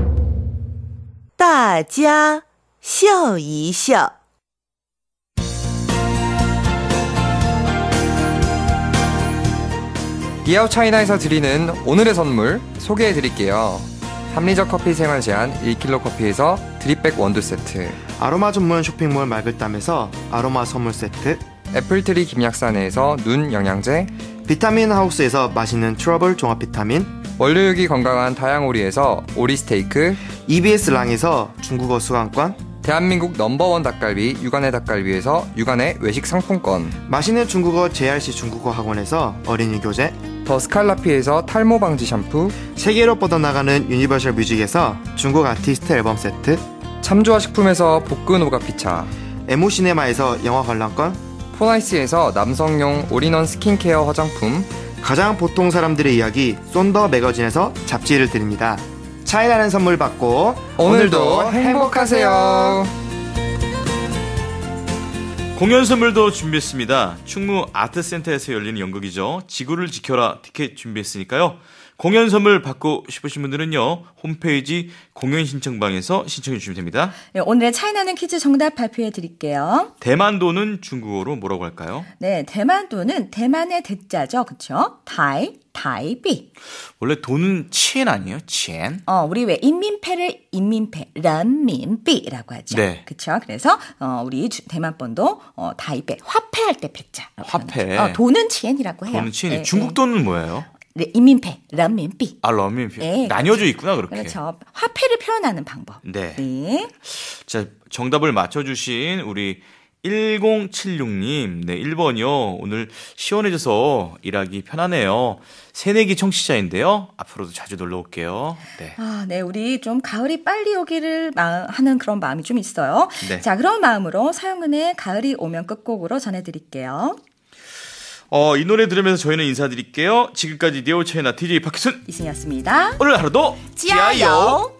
[SPEAKER 6] 大家笑一笑。
[SPEAKER 7] 디아오 차이나에서 드리는 오늘의 선물 소개해드릴게요. 합리적 커피 생활 제한 1kg 커피에서 드립백 원두 세트,
[SPEAKER 8] 아로마 전문 쇼핑몰 말글담에서 아로마 선물 세트,
[SPEAKER 7] 애플트리 김약산에서 눈 영양제,
[SPEAKER 8] 비타민 하우스에서 맛있는 트러블 종합 비타민,
[SPEAKER 7] 원료육이 건강한 다양오리에서 오리 스테이크,
[SPEAKER 8] EBS 랑에서 중국어 수강권,
[SPEAKER 7] 대한민국 넘버원 닭갈비 육안의 닭갈비에서 육안의 외식 상품권,
[SPEAKER 8] 맛있는 중국어 JRC 중국어 학원에서 어린이 교재,
[SPEAKER 7] 더 스칼라피에서 탈모 방지 샴푸,
[SPEAKER 8] 세계로 뻗어나가는 유니버셜 뮤직에서 중국 아티스트 앨범 세트,
[SPEAKER 7] 참조화 식품에서 볶은 오가피차,
[SPEAKER 8] 에모시네마에서 영화 관람권,
[SPEAKER 7] 포나이스에서 남성용 올인원 스킨케어 화장품,
[SPEAKER 8] 가장 보통 사람들의 이야기 쏜더 매거진에서 잡지를 드립니다. 차이나는 선물 받고
[SPEAKER 7] 오늘도 행복하세요.
[SPEAKER 1] 공연 선물도 준비했습니다. 충무 아트센터에서 열리는 연극이죠. 지구를 지켜라 티켓 준비했으니까요. 공연 선물 받고 싶으신 분들은요. 홈페이지 공연 신청방에서 신청해 주시면 됩니다.
[SPEAKER 2] 네, 오늘의 차이나는 퀴즈 정답 발표해 드릴게요.
[SPEAKER 1] 대만도는 중국어로 뭐라고 할까요?
[SPEAKER 2] 네, 대만도는 대만의 대자죠. 그렇죠? 타이비.
[SPEAKER 1] 원래 돈은 치엔 아니에요? 치엔?
[SPEAKER 2] 우리 왜 인민폐를 인민폐, 런민비라고 하죠.
[SPEAKER 1] 네.
[SPEAKER 2] 그렇죠. 그래서 우리 대만본도 타이베 화폐할 때 백자.
[SPEAKER 1] 화폐.
[SPEAKER 2] 돈은 치엔이라고 해요.
[SPEAKER 1] 돈은 치엔이.
[SPEAKER 2] 네,
[SPEAKER 1] 중국 돈은 뭐예요?
[SPEAKER 2] 네, 인민폐, 런민비.
[SPEAKER 1] 아, 러민피.
[SPEAKER 2] 네,
[SPEAKER 1] 나뉘어져 있구나, 그렇게.
[SPEAKER 2] 그렇죠. 화폐를 표현하는 방법.
[SPEAKER 1] 네.
[SPEAKER 2] 네.
[SPEAKER 1] 자, 정답을 맞춰주신 우리 1076님, 네, 1번이요. 오늘 시원해져서 일하기 편하네요. 새내기 청취자인데요. 앞으로도 자주 놀러 올게요. 네.
[SPEAKER 2] 네, 우리 좀 가을이 빨리 오기를 하는 그런 마음이 좀 있어요.
[SPEAKER 1] 네.
[SPEAKER 2] 자, 그런 마음으로 서영은의 가을이 오면 끝곡으로 전해드릴게요.
[SPEAKER 1] 이 노래 들으면서 저희는 인사드릴게요. 지금까지 니오 차이나 DJ 박희순
[SPEAKER 2] 이승이었습니다.
[SPEAKER 1] 오늘 하루도
[SPEAKER 2] 지아요.